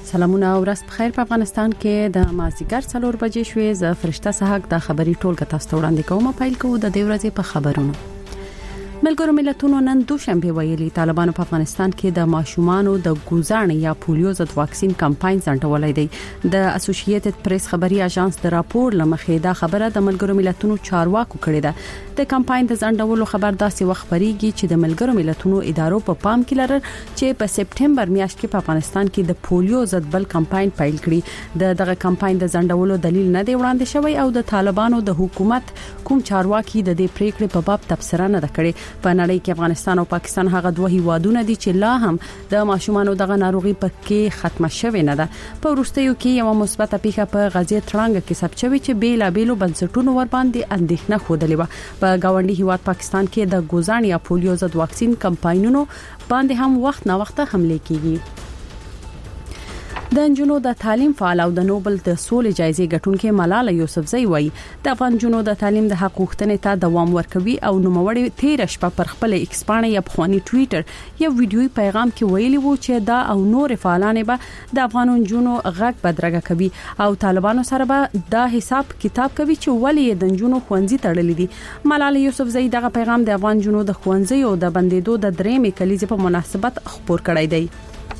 سلامونه او ورځ بخیر. په افغانستان کې د مازیګر 4 بجې شوې. ز فرشته صحاک د خبري ټولګه تاسو ته وړاندې کوم. پیل کوو د دې ورځې په خبرونو. ملګرو ملتونو نن دوشنبه ویلي طالبانو په افغانستان کې د ماشومانو د ګوزان یا پولیو ضد واکسین کمپاین ځنډولای دی. د اسوسییټډ پریس خبري اژانس د راپور لمخې دا خبره د ملګرو ملتونو چارواکو کړې ده. د کمپاین د ځنډولو خبر داسې وخت خبريږي چې د ملګرو ملتونو ادارو په پام کې لرل چې په سپټمبر میاشت کې په افغانستان کې د پولیو ضد بل کمپاین پیل کړي. دغه کمپاین د ځنډولو دلیل نه دی وړاندې شوی او د طالبانو د حکومت کوم چارواکي د دې پریکړې په باب تبصره نه کړي. په نړۍ کې افغانستان او پاکستان هغه دوه هیوادونه دي چې لا هم د ماشومانو دغه ناروغي پکې ختمه شوې نه ده. په وروستیو کې یو مثبته پیښه په غزې ترانګ کې ثبت شوې چې بیلابېلو بنسټونو ور باندې اندېښنه خوده و. په گاونډي هیواد پاکستان کې د ګوزان یا پولیو ضد واکسین کمپاینونو باندې هم وخت نه وخت حمله کیږي. د انجونو د تعلیم فعال او د نوبل د سولې جایزې ګټونکې ملاله یوسفزۍ وایي د افغان جنونو د تعلیم د حق غوښتنې ته دوام ورکوي او نوموړی 13 شپه پر خپل ایکس باندې یا بخواني ټوئیټر یو ویډیوي پیغام کې ویلي وو چې دا او نور فعالان به د افغان جنونو غږ بدرګه کوي او طالبانو سره به دا حساب کتاب کوي چې ولې د جنونو خوندزي تړلې دي. ملاله یوسفزۍ دغه پیغام د افغان جنونو د خوندزي او د بندیدو د درېمې کلیزې په مناسبت خبر کړی دی.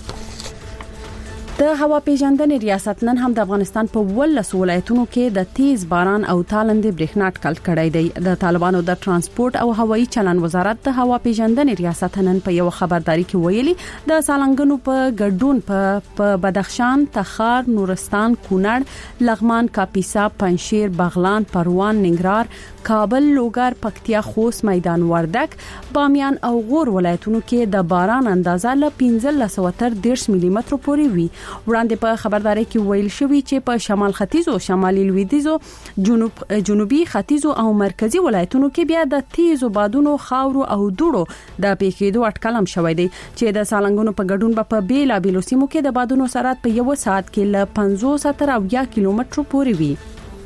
د هوا پیژندنې ریاست نن هم د افغانستان په 12 ولایتونو کې د تیز باران او تالندې برېښنا اټکل کړی دی. د طالبانو د ترانسپورت او هوایي چلن وزارت د هوا پیژندنې ریاست نن په یو خبرداري کې ویلي د سالنګونو په ګډون په بدخشان، تخار، نورستان، کونړ، لغمان، کاپیسا، پنجشیر، بغلان، پروان، ننګرهار، کابل، لوګر، پکتیا، خوست، میدان وردک، بامیان او غور ولایتونو کې د باران اندازه له 15 تر 10 ملي متر پورې وي. وړاندې په خبرداري کې ویل شوی چې په شمال ختیځ او شمالي لویدیځو جنوبي ختیځ او مرکزی ولایتونو کې بیا د تیزو بادونو، خاورو او دوړو د پیښېدو اټکل هم شوی دی چې د سالنګونو په ګډون په بیلابېلو سیمو کې د بادونو سرعت په یو ساعت کې له 50 تر 10 کیلومتر پورې وي.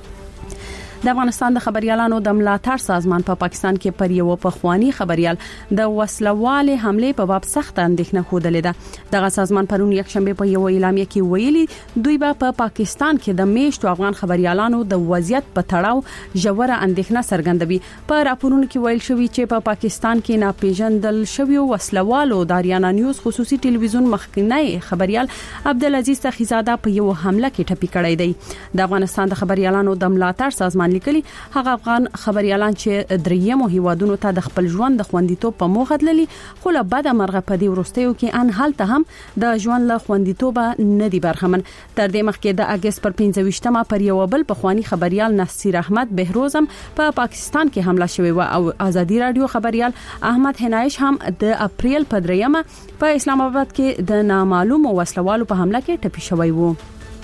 د افغانستان د خبريالانو د ملاتړ سازمان په پاکستان کې پر یو پخوانی خبريال د وسلواله حمله په باب سخت اندېښنه خوده ده. دغه سازمان پرون یک شنبه په یو اعلامیه کې ویلي دوی په پاکستان کې د میشتو افغان خبريالانو د وضعیت په تړاو ژوره اندېښنه څرګندوي. په راپورونو کې ویل شوی چې په پاکستان کې ناپېژندل شوی وسلوالو د اریانا نیوز خصوصي ټلویزیون مخکنی خبريال عبدالعزیز تخیزاده په یو حمله کې ټپي کړی دی. د افغانستان د خبريالانو د ملاتړ سازمان لیکلي هغه افغان خبريالان چې دریمو هیوادونو ته د خپل ژوند د خوندیتوب په موخه تللي خو له بده مرغه په دې وروستیو کې ان حالت هم د ژوند له خوندیتوب نه دی برخمن. تر دې مخکې د اگست پر 25مه پر یو بل پخوانی خبريال نصیر احمد بهروزم په پاکستان کې حمله شوې و او ازادي رادیو خبريال احمد هنایش هم د اپریل په 3مه په اسلام آباد کې د نامعلوم وسلوالو په حمله کې ټپي شوی و.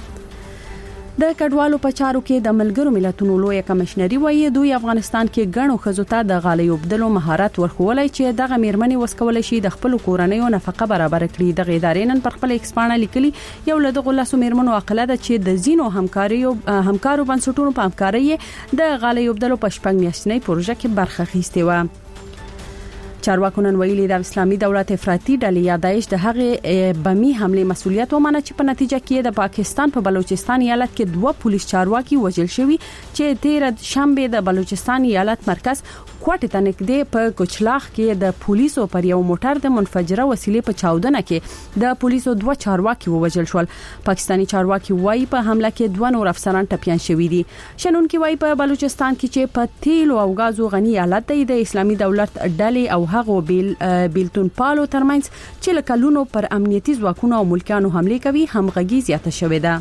د کډوالو په چارو کې د ملګرو ملتونو لوی کمشنري وایي دوی افغانستان کې غنو خزو ته د غالۍ وبدلو مهارت ورخولای چې دغه میرمنې وسکول شي د خپل کورنۍ نفقه برابر کړي. د غیدارې نن پر خپل ایکسپانه لیکلي یو له دغه لاسو میرمنو عقله ده چې د زینو همکارو بنسټونو په همکارۍ د غالۍ وبدلو په شپږ میاشتنۍ پروژه کې برخه اخیستې و. چارواکو نن ویلي د اسلامي دولت افراطي ډلې یا داعش د هغه بمي حمله مسولیت ومنه چې په نتیجه کې د پاکستان په بلوچستان ایالت کې 2 پولیس چارواکي وژل شوي چې 13 شنبه د بلوچستان ایالت مرکز کوټه ته نږدې په کوچلاخ کې د پولیسو پر یو موټر د منفجره وسیلې په چاودنه کې د پولیسو 2 چارواکي وژل شول. پاکستاني چارواکي وایي په حمله کې 2 نور افسران ټپيان شوي دي. شنونکي وایي په بلوچستان کې چې په تیلو او غازو غني ایالت دی د اسلامي دولت ډلې او هغه بیلتون پالو ترمنځ چې لکلونو پر امنیتي ځواکونو او ملکانو حمله کوي همغږي زیاته شوې ده.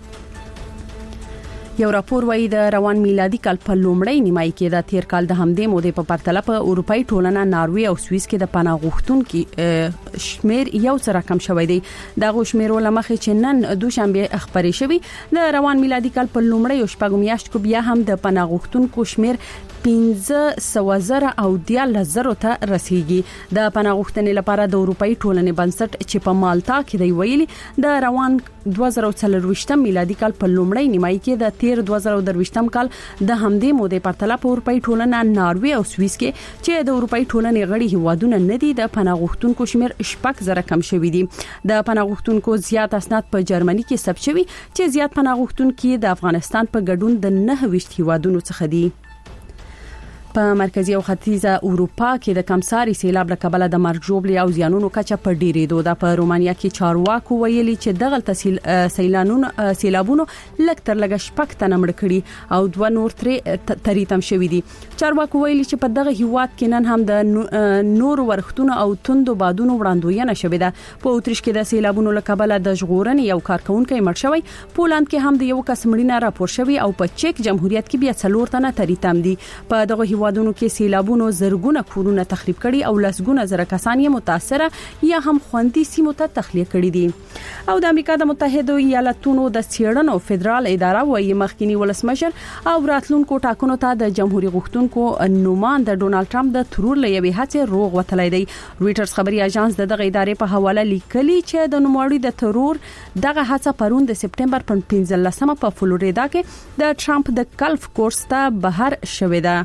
یو راپور وایي د روان میلادي کال په لومړۍ نیمایي کې د تیر کال د همدې مودې په پرتله په اروپאי ټولنه ناروې او سوئیس کې د پناه غوښتونکو شمیر یو څه کم شوی دی. د غوښمیرو لمخې چې نن دوشنبه خبرې شوې د روان میلادي کال په لومړۍ شپږم میاشت کې بیا هم د پناه غوښتونکو شمیر 15,000 او 10,000 ته رسیدي. د پناه غوښتنې لپاره د اروپאי ټولنې بنسټ چې په مالټا کې دی ویلي د روان 2023 میلادي کال په لومړۍ نیمایي کې د 2023 کال د همدې مودې پرتله په اروپאי ټولنه ناروې او سویس کې چې د اروپאי ټولنې غړي هیوادونه نه دي د پناه غوښتونکو شمیر 6,000 کم شوی دی. د پناه غوښتونکو زیات اسناد په جرمني کې ثبت شوی چې زیات پناه غوښتونکو د افغانستان په ګډون د 29 هیوادونو څخه دي. په مرکزی او ختیځه اروپا کې د کمساري سیلاب له کبله د مرګ ژوبلې او زیانونو کچه په ډیرېدو ده. په رومانیا کې چارواکو ویلي چې دغه سیلابونو لږ تر لږه 6 تنه مړ کړي او 2 نور ترې تریتم شوی دي. چارواکو ویلي چې په دغه هیواد کې نن هم د نور ورښتونو او توندو بادونو وړاندوینه شوې ده. په اوتریش کې د سیلابونو له کبله د ژغورنې یو کارکونکو مړ شوی. پولند کې هم د یو کس مړینه راپور شوی او په چک جمهوریت کې بیا 4 تنه تریتم دي. په دغه هیوادونو کې سیلابونو زرګونه کورونه تخریب کړي او لسګونه زره کسان یې متاثره یا هم خوندي سیمو ته تخلیه کړي دي. او د امریکا د متحده ایالاتونو د څېړنو فدرال اداره وايي مخکینی ولسمشر او راتلونکو ټاکنو ته د جمهوریت غوښتونکو نوماند ډونالد ټرمپ د ترور لوي هڅه روغ وتلی دی. رويټرز خبري اژانس دغه ادارې په حواله لیکلي چې د نوموړي د ترور دغه هڅه پرون د سپټمبر په 15مه په فلوریدا کې د ټرمپ د کلف کورس ته بهر شوې ده.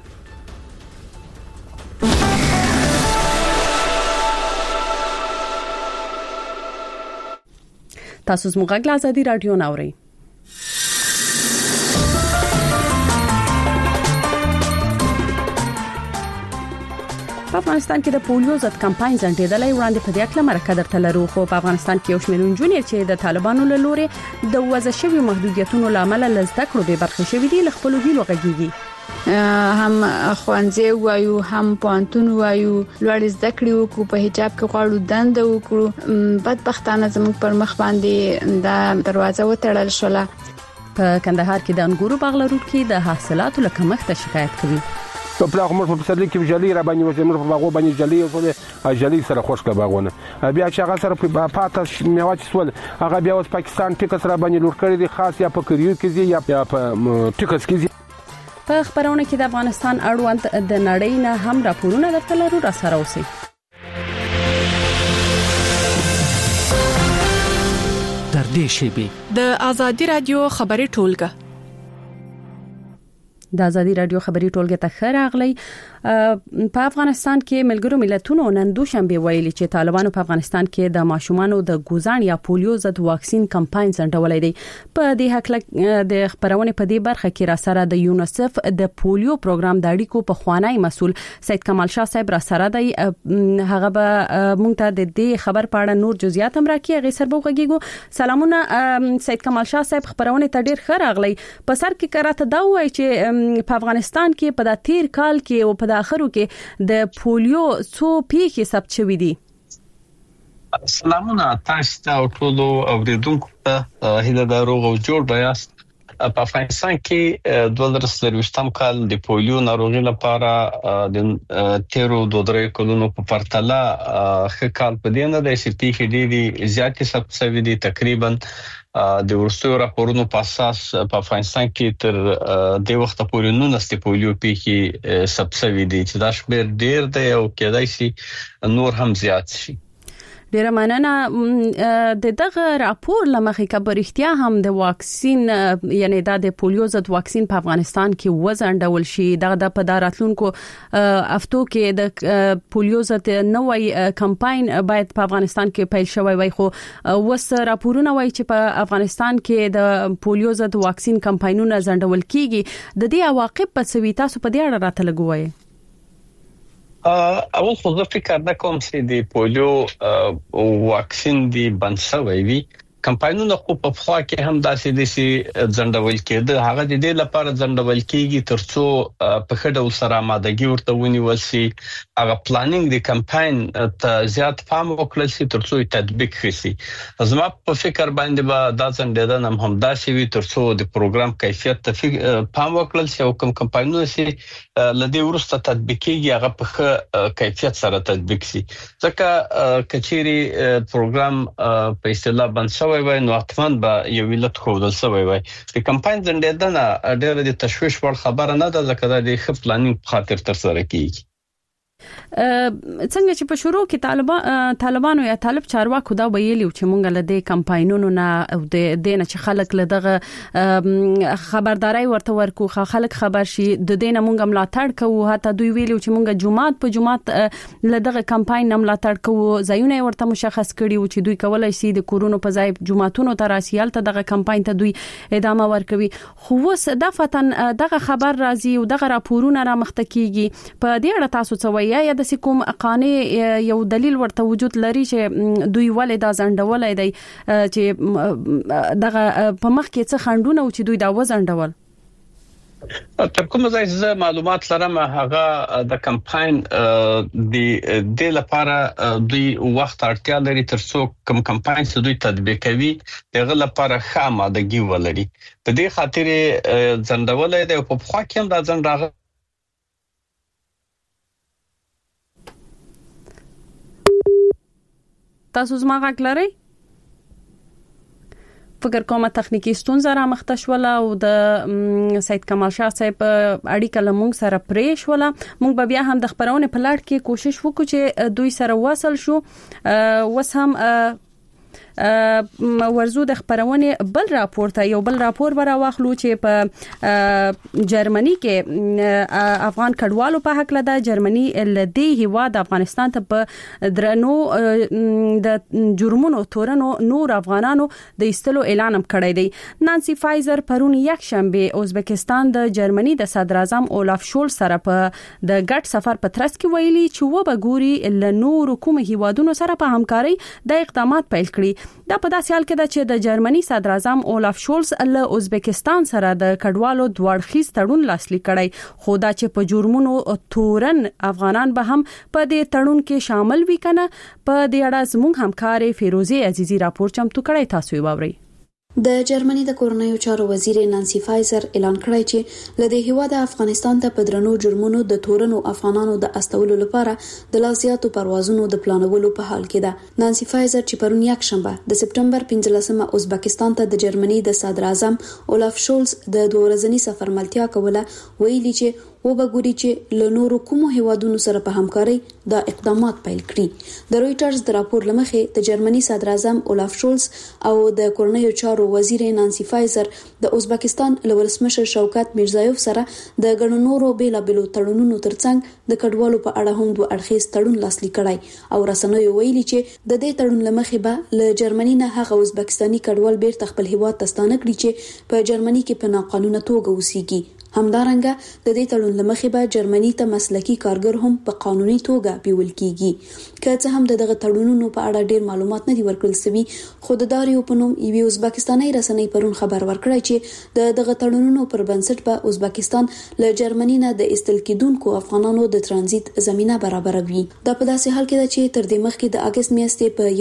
تاسو زموږ غږ ازادي رادیو ناوړئ. په افغانستان کې د پولیو ضد کمپاین ځنډېدلې وړاندې په دې اړه مرکه درته لرو. خو په افغانستان کې یو شمېر نجونې چې د طالبانو له لوري د وضع شوی محدودیتونو لامل لزده کړو به برخه شوې دي ل خپل هیلو غږیږي. هم خوانځي وایو هم پانتون وایو لوړ زده کړې وکړو په حجاب کې غواړو دند وکړو بدبختانه زموږ پر مخ باندې د دروازه وتړل شوله. په کندهار کې د انګورو باغ لرونکي د حاصلاتو له کمښت شکایت کوي. په پلاغ مر په پسرلي کې جلي را باندې وځي مر په باغو باندې جلي او جلي سره خوشکه باغونه بیا چې هغه سره په پاتې میوه سول هغه بیا اوس پاکستان ټیکس را باندې لور کړی دي خاص یا په کریو کې یا په ټیکس کې. په خبرونه کې د افغانستان اړوند د نړۍ نه هم راپورونه درته لرو را سره اوسئ. تر دې شیبې د ازادي رادیو خبري ټولګه د ازادي رادیو خبري ټولګه ته خراغلی. په افغانستان کې ملګرو ملتونو نن دوشنبه ویلي چې طالبانو په افغانستان کې د ماشومانو د ګوزان یا پولیو ضد واکسین کمپاین ځنډولې دی. په دې حق د خبرونه په دې برخه کې را سره د یونیسف د پولیو پروګرام د اړیکو په خوانی مسول سید کمال شاه صاحب را سره دی. هغه به مونږ ته د دې خبر په اړه نور جزئیات هم راکړي. غي سربو غږیږو. سلامونه سید کمال شاه صاحب، خبرونه ته ډیر خراغلی. په سر کې کراته دا وایي چې په افغانستان کې په د تیر کال کې او په د اخرو کې د پولیو څو پیښې ثبت شوې دي. سلامونه تاسو ته ټول اوریدونکو ته هیله ده روغ او جوړ بیاست. په افغانستان کې 2023 کال د پولیو ناروغي لپاره د 13 کلونو په پرتله ښه په دې نه د شتي ډېری زیاتې ثبت شوې دي. تقریبا د ورستو راپورونو په اساس په افغانستان کې تر د وخت پورې 19 پولیو پیښې ثبت شوې دي چې دا شمېر ډېر دی او کېدای شي نور هم زیات شي. ډیره مننه. د دغه راپور لمخې کبر اختیا هم د واکسین یعنی د پولیو ضد واکسین په افغانستان کې وزنډول شي. د پداراتلونکو افتو کې د پولیو ضد نوې کمپاین باید په افغانستان کې پیل شوی وي. خو وس راپورونه وایي چې په افغانستان کې د پولیو ضد واکسین کمپاینونه زنډول کیږي. د دې عواقب په څه وي تاسو په دې اړه راته لګوئ؟ اول خو زه فکر نه کوم چې د پولیو واکسین دی بنسوي وي. کمپاینونه خو په خوا کې هم داسې دي چې ځنډول کېده. هغه د دې لپاره ځنډول کېږي ترڅو په خډه سره آمادګي ورته ونیول شي. هغه پلانینګ د کمپاین ته زیات پام وکړل شي ترڅو تطبیق شي. زما په فکر باندې به دا ځنډېدنه هم داسې وي ترڅو د پروګرام کیفیت ته پام وکړل شي او کوم کمپاینونه چې لدې ورسته تطبیقيږي هغه په کیفیت سره تطبیق شي. ځکه کچيري پروګرام په اصطلاح بنسوي شوی وای نو اتمن به یو ویلت خودل سوی وای د کمپاین زندهدنه ډېر د تشویش ور خبره نه ده ځکه د خپ پلانینګ خاطر تر سره کیږي. څنګه چې په شروع کې طالبانو یا طالب چارواکو دا ویلي چې مونږ له دې کمپاینونو نه او د دینه چې خلک له دغه خبرداري ورته ورکو خلک خبر شي د دینه مونږ ملاتړ کوو حتی دوی ویلي چې مونږ جمعات له دغه کمپاین ملاتړ کوو ځایونه ورته مشخص کړي و چې دوی کولای شي د کورونو په ځای جمعاتونو ته راسیال ته دغه کمپاین ته دوی ادامه ورکوي. خو وس دفتن دغه خبر راځي او دغه راپورونه را مخته کیږي په دې اړه تاسو څه یا د کوم قانوني یو دلیل ورته وجود لري چې دوی ولې دا ځنډولای دی چې دغه په مخ کې څه خندونه او چې دوی دا وځنډول؟ تر کومه ځای زه معلومات لرم هغه د کمپاین د لپاره دوی وخت اړتیا لري ترڅو کوم کمپاین چې دوی تطبیق کوي دغه لپاره ښه آمادګي ولري. په دې خاطر ځنډولای دی په خوا کې هم دا ځنډ راغلی. تاسو زما غږ لرئ؟ فکر کومه تخنیکی ستونزه را مخته شوله او د سید کمال شاه صاحب اړیکه لمونږ سره پرې شوله. مونږ به بیا هم د خبرونه په لړ کې کوشش وکړو چې دوی سره وصل شو. وس هم ورزو د خبرونه بل راپورته یو بل راپور ورا واخلو چې په جرمني کې افغان کډوالو په حق لده جرمني لدی هیواد افغانستان ته په درنو د جرمونو تورنو نور افغانانو د ایستلو اعلان کړی دی. نانسی فایزر پرون یک شنبه ازبکستان د جرمني د صدر اعظم اولاف شولز سره په د ګډ سفر په ترڅ کې ویلي چې و به ګوري ل نور کوم هیوادونو سره په همکاري د اقدامات پیل کړي. دا په داسې حال کې ده چې د جرمني صدر اعظم اولاف شولز له ازبکستان سره د کډوالو دوړخیز تړون لاسلیک کړی. خو دا چې په جرمونو تورن افغانان به هم په دې تړون کې شامل وي کنه په دې اړه زموږ همکار فیروزی عزیزی راپور چمتو کړی. تاسو یې واورئ. د جرمني د کورنیو چارو وزیر نانسی فایزر اعلان کړی چې لدې هیواد افغانستان ته په درنو جرمونو د تورنو افغانانو د استولو لپاره د لاسیاتو پروازونو د پلانولو په حال کې ده. نانسی فایزر چې پرون یک شنبه د سپټمبر 15مه ازبکستان ته د جرمني د صدر اعظم اولاف شولز د 2 ورځنی سفر ملتیا کوله ویلي چې و به ګوري چې له نورو کومو هیوادونو سره په همکاري د اقدامات پیل کړي. د رويټرز د راپور لمخې د جرمني صدر اعظم اولاف شولز او د کورنیو چارو وزیر نانسی فایزر د ازبکستان له ولسمشر شوکت میرزایوف سره د ګڼو نورو بیلابلو تړونونو ترڅنګ د کډوالو په اړه هم دوه اړخیز تړون لاسلیک کړی او رسنیو ویلي چې د دې تړون لمخې به له جرمني نه هغه ازبکستاني کډوال بیرته خپل هیواد ته ستانه کړي چې په جرمني کې په ناقانونه توګه اوسېږي. همدارنګه د دې تړون لمخې به جرمني ته مسلکي کارګر هم په قانوني توګه بیول کیږي. که څه هم دغه تړونونو په اړه ډیر معلومات نه دي ورکړل شوي خو د داریو په نوم یوه ازبکستاني رسنۍ پرون خبر ورکړی چې دغه تړونونو پر بنسټ به ازبکستان له جرمني نه د استل کېدونکو افغانانو د ترانزیت زمينه برابروي. دا په داسې حال کې ده چې تر دې مخکې د اگست میاشتې په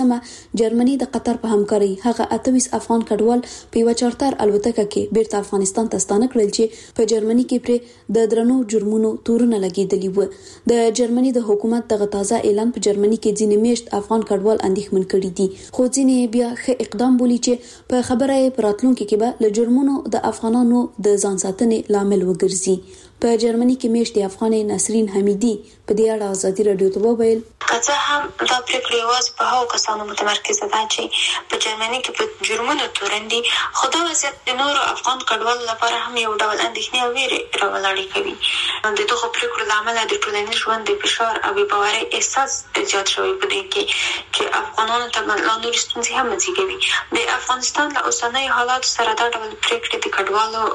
1 جرمني د قطر په همکاري هغه 28 افغان کډوال په یو چارتر الوتکه کې بیرته افغانستان ته ستانه کړل چې په جرمني کې پر د درنو جرمونو تورونه لګیدلی و. د جرمني د حکومت دغه تازه اعلان په جرمني کې ځینې میشت افغان کډوال اندېښمن کړي دي خو ځینې بیا ښه اقدام بولي چې په خبره پراتلونکو کې به له جرمونو د افغانانو د ځان ساتنې لامل وګرځي. په جرمني کې میشت افغان نسرین حمیدی په دې اړه ازادي رادیو ته وویل که هم دا پریکړه واز په هغو کسانو متمرکزه ده چې په جرمني کې په جرمونو تورندي خو دا وضعیت د نورو افغان کډوالو لپاره هم یو ډول اندېښنې او ویرې راولاړې کوي. د دغه پریکړو له امله د ټولنیز ژوند د فشار او بې باورۍ احساس زیات شوی په دې کې چې افغانانو ته لا نور ستونزې هم زیږوي. د افغانستان له اوسنۍ حالاتو سره دا ډول پریکړې د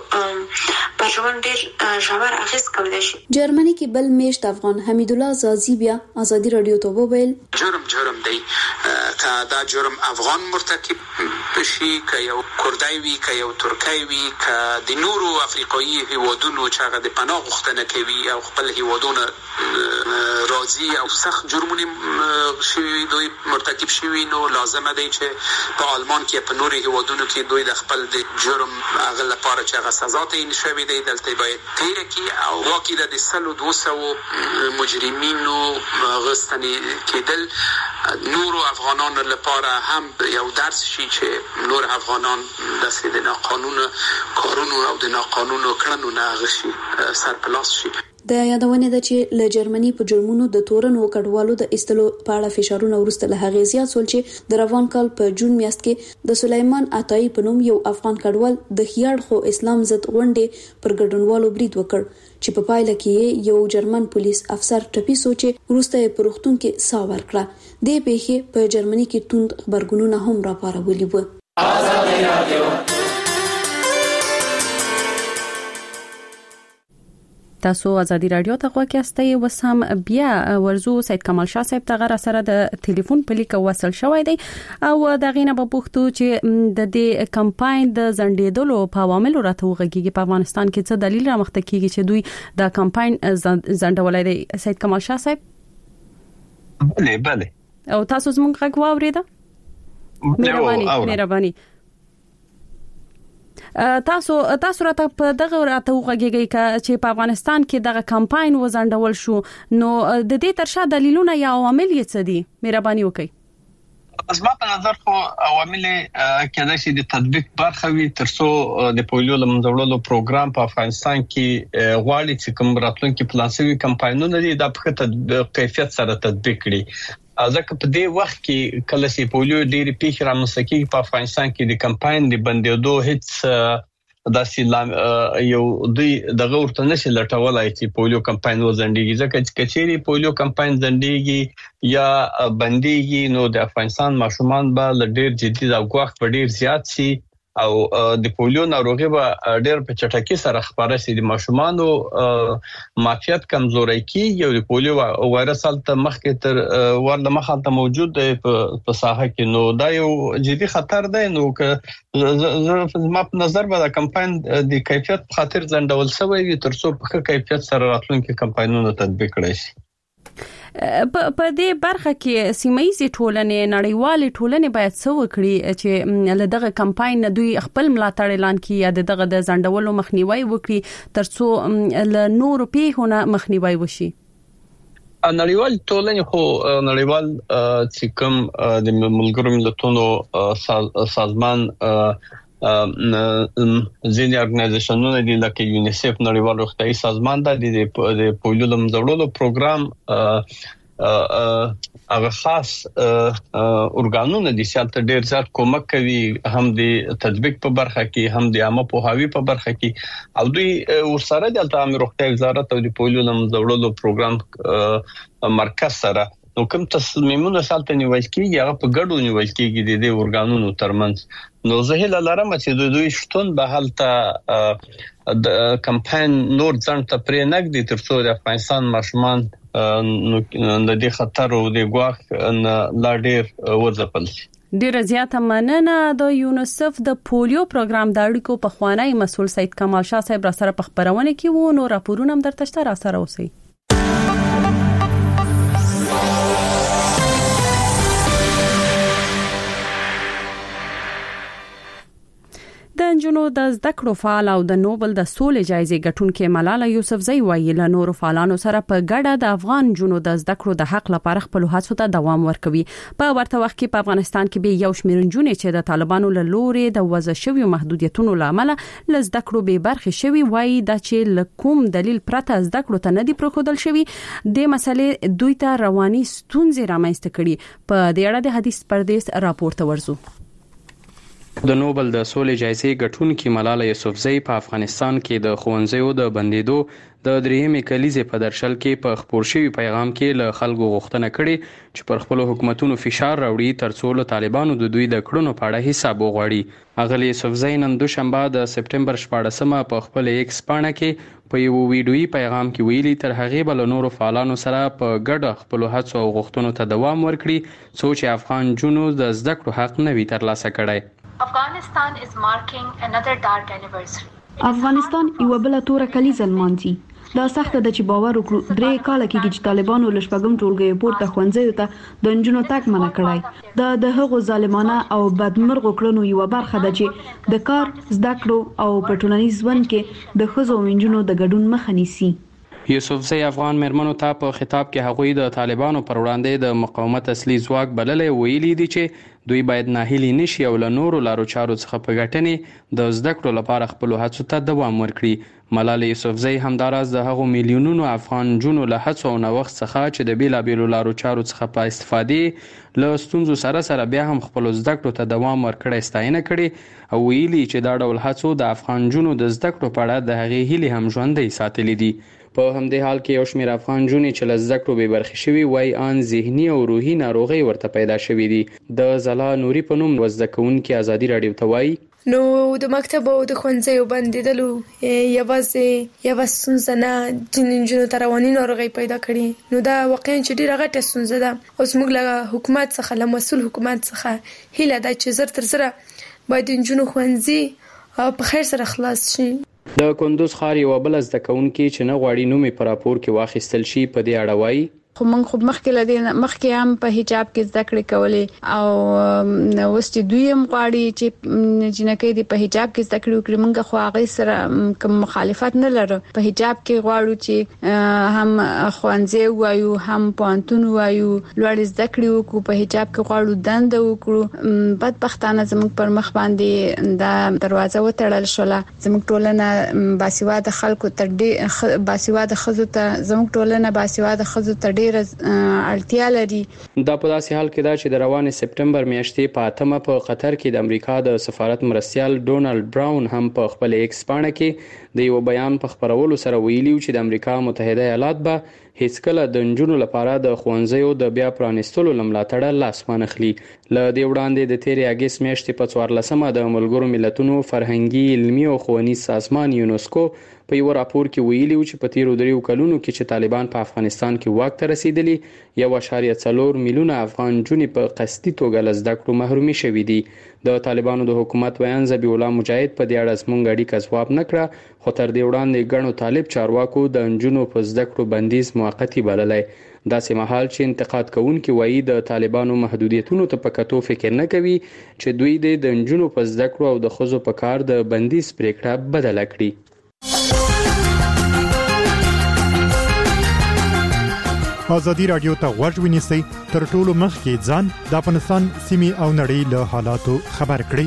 کډوالو په ژوند ډېر ژور اغیز کولی شي. جرمني کې بل میشت افغان حمید الله زازی بیا ازادي رادیو ته وویل جرم دی که دا جرم افغان مرتکب شي که یو کوردای وي که یو ترکی وي که د نورو افریقایي هیوادونو چې هغه د پناه غوښتنه کوي او خپل هیوادونه راځي او سخت جرمونه شوي دوی مرتکب شوي نو لازمه دی چې په آلمان کې په نورو هیوادونو کې دوی د خپل د جرم هغه لپاره چې هغه سزا تعیین شوې دی دلته باید تیر کی او واقعي د 200 مجرمینو غستنی کېدل نورو افغانانو لپاره هم یو درس شي چې نور افغانان د ناقانونه کارونو او د ناقانونه کړنو نه غشي سرپلاس شي. د یادونه ده چې له جرمني په جرمونو د تورنو کډوالو د استلو په اړه فشارونه ورسته له هغه زیات سول چې د روان کال په جون میاشت کې د سلیمان عطایی په نوم یو افغان کډوال د خیاړ خو اسلام ضد غونډې پر ګډونوالو برید وکړ چې په پایله کې یو جرمن پولیس افسر ټپي سوچ ورسته په روغتون کې سا ورکړه. د پیښې په جرمني کې توند خبرګونونه هم راپارولي وو. آزادي رادیو تاسو ازادي رادیو ته غوږ یاستئ. وسم بیا ورزو سید کمال شاه صاحب ته غره سره د ټلیفون په لیک وصل شوی دی او د غینه په پوښتنه چې د دې کمپاین د زندېدلو په عواملو راته وغږیږي په افغانستان کې څه دلیل رامخته کیږي چې دوی دا کمپاین زندولای دی. سید کمال شاه صاحب بله او تاسو زموږ غږ واوریده؟ مهرباني تاسو راته په دغه راته وغږیږئ چې په افغانستان کې دغه کمپاین وزندول شو نو د دې ترشا دلیلونه یا عوامل یې څه دي؟ مهرباني وکړئ. زما په نظر خو عوامل کېدای شي د تطبیق برخه وي ترڅو د پولیو لمنځولو پروګرام په افغانستان کې غواړي چې کوم راتلونکي پلانسوي کمپاینونه دي د په کیفیت سره تطبیق کړي. ځکه په دې وخت کې کله چې پولیو ډېری پیښې رامنځته کیږي په افغانستان کې د کمپاین د بندېدو هیڅ داسې یو دوی دغه ورته نشي لټولای چې پولیو کمپاین وزندېږي ځکه چې کچېری پولیو کمپاین زندېږي یا بندېږي نو د افغانستان ماشومان به ډېر جدي او ګواښ په ډېر زیات شي او د پولیو ناروغي به ډېر په چټکۍ سره خبره شي. د ماشومانو معافیت کمزوري کیږي او د پولیو وایرس هلته مخکې تر ورله مخالته موجود دی په ساحه کې نو دا یو جدي خطر دی. نو که زما په نظر به دا کمپاین د کیفیت په خاطر ځندول شوی وي ترڅو په کیفیت سره راتلونکي کمپاینونه تطبیق کړي شي. په دې برخه کې سیمایي ټولنې نړیوالې ټولنې باید څه وکړي چې له دغه کمپاین دوی خپل ملاتړ اعلان کړي یا دغه د زندولو مخنیوي وکړي ترڅو له نور پیښو مخنیوي وشي. نړیوال ټولنې خو نړیوال چې کوم د ملګرو ملتونو سازمان ځینې ارګنایزیشنونه دي لکه یونیسف نړیوال روغتیايي سازمان د پولیو لمنځولو پروګرام هغه خاص اورګانونه دي چې تل ډېر زیات کومک کوي هم د تطبیق په برخه کې هم د عامه پوهاوی په برخه کې او دوی ورسره د عامه روغتیا وزارت او د پولیو لمنځولو پروګرام مرکز سره نو کوم تصمیمونه سالته نیول کیږي هغه په ګډو نیول کیږي د اورګانونو ترمنځ. نو زه هیله لرم چې دوی شتون به هلته د کمپاین نور ځان ته پرې نګدي ترڅو د افغانستان ماشومان د دې خطر او د ګواښ لا ډېر وځپل شي. ډیره زیاته مننه. د یونیسف د پولیو پروګرام د اړیکو په خوانی مسول سید کمال شاه صاحب را سره په خبرونه کې وو نو راپورونه هم درته را سره اوسئ. د انجونو د زده کړو فعال او د نوبل د سولې جایزې ګټونکې ملاله یوسفزۍ وایي له نورو فعالانو سره په ګډه د افغان جنونو د زده کړو د حق لپاره خپل هڅو ته دوام ورکوي. په ورته وخت کې په افغانستان کې به یو شمېر جنونې چې د طالبانو له لوري د وضع شوی محدودیتونو لامل له زده کړو به برخې شوی وایي دا چې لکوم دلیل پرته زده کړو ته نه دی پرخودل شوی د مسلې دوی ته رواني ستونزې رامنځته کړي. په دې اړه د حدیث پردیس راپورته ورزو. د نوبل د سولې جایزې ګټونکې ملاله یوسفزۍ په افغانستان کې د ښوونځیو د بندیدو د درېیمې کلیزې په درشل کې په خپور شوي پیغام کې له خلکو غوښتنه کړې چې پر خپلو حکومتونو فشار راوړي ترڅو له طالبانو د دوی د کړنو په اړه حساب وغواړي. اغلې یوسفزۍ نن دوشنبه د سپټمبر 14 په خپل ایکس پاڼه کې په یو ویډیویي پیغام کې ویلي تر هغې به له نورو فعالانو سره په ګډه خپلو هڅو او غوښتنو ته دوام ورکړي څو چې افغان جنونو د زده کړو حق نه وي ترلاسه کړی. Afghanistan is marking another dark anniversary. افغانستان یو بل توره کلیزه لمانځي. دا سخت د چې باور وکړو 3 کال کې چې طالبانو لشپګم ټولګي پورته خوندې ته د انجونو تک منع کړای. دا د هغو ظالمانه او بدمرغو کړنو یو برخه ده چې د کار زده کړو او په ټولنیز ژوند کې د ښځو او انجونو د ګډون مخه نیسي. یوسفزی افغان مېرمنو ته په خطاب کې هغوی د طالبانو پر وړاندې د مقاومت اصلي ځواک بللې ویلي دي چې دوی باید ناهیلي نشي او له نورو لارو چارو څخه په ګټنې د زده کړو لپاره خپل هڅو ته دوام ورکړي. ملالۍ یوسفزی همداراز د هغو میلیونونو افغان جنو له هڅو او نوښت څخه چې د بیلابیلو لارو چارو څخه په استفادې له ستونزو سره بیا هم خپل زده کړو ته دوام ورکړی ستاینه کړي او ویلي چې دا ډول هڅو د افغان جنو د زده کړو په اړه د هغې هیلې هم ژوندۍ ساتلې دي. په همدې حال کې یو شمېر افغان جونې چې له زده کړو بې برخې شوي وایي ان ذهني او روحي ناروغۍ ورته پیدا شوي دي. د ځلا نوري په نوم زده کوونکي ازادي راډیو ته وایي نو د مکتب او د ښوونځیو بندېدلو یوازې ستونزه نه جنونو ته رواني ناروغۍ پیدا کړي. نو دا واقعا چې ډېره غټه ستونزه ده او زموږ له حکومت څخه له مسؤل حکومت څخه هیله ده چې زر تر زره باید د نجونو ښوونځي په خیر سره خلاص شي. د کندوز ښار یوه بله زده کوونکې چې نه غواړي نوم یې په راپور کې واخیستل شي په دې اړه وایي خو موږ خو مخکې هم په حجاب کې زده کړې کولې او اوس چې دوی هم غواړي چې جنکې دې په حجاب کې زده کړې وکړي. موږ خو هغه سره کوم مخالفت نه لرو. په حجاب کې غواړو چې هم ښوونځي وایو هم پوهنتون وایو لوړ زده کړې وکړو. په حجاب کې غواړو دنده وکړو. بدبختانه زموږ پر مخ باندې دا دروازه وتړل شوله. زموږ ټولنه باسواده خلکو تر دې باسواده خزو ته زموږ ټولنه باسواده خزو ته اړتیا لري. دا په داسې حال کې ده چې د روانې سپټمبر میاشتې په 8مه په قطر کې د امریکا د سفارت مرستیال ډونالد براون هم په خپل ایکس پاڼه کې د یو بیان په خپرولو سره ویلي چې د امریکا متحده ایالات به هیڅ کله د نجونو لپاره د ښوونځیو د بیا پرانیستلو ملاتړ لاس وانخلي. له دې وړاندې د تیرې اګست میاشتې په 14مه د ملګرو ملتونو فرهنګي علمي او ښوونیز سازمان یونسکو په یو راپور کې ویلي چې په تیرو 3 کلونو کې چې طالبان په افغانستان کې واک ته رسیدلي 1.4 میلیونه افغان جونې په قصدي توګه له زده کړو محرومي شوي دي. د طالبانو د حکومت ویان ذبیح الله مجاهد په دې اړه زموږ اړیکه ځواب نه کړه خو تر دې وړاندې ګڼو طالب چارواکو د نجونو په زده کړو بندیز موقتی بللی. داسې مهال چې انتقاد کوونکي وایي د طالبانو محدودیتونو ته په کتو فکر نه کوي چې دوی د نجونو په زده کړو او د ښځو په کار د بندیز پریکړه بدله کړي. ازادي راډیو ته غوږ ونیسئ تر ټولو مخکې ځان د افغانستان سیمې او نړۍ له حالاتو خبر کړئ.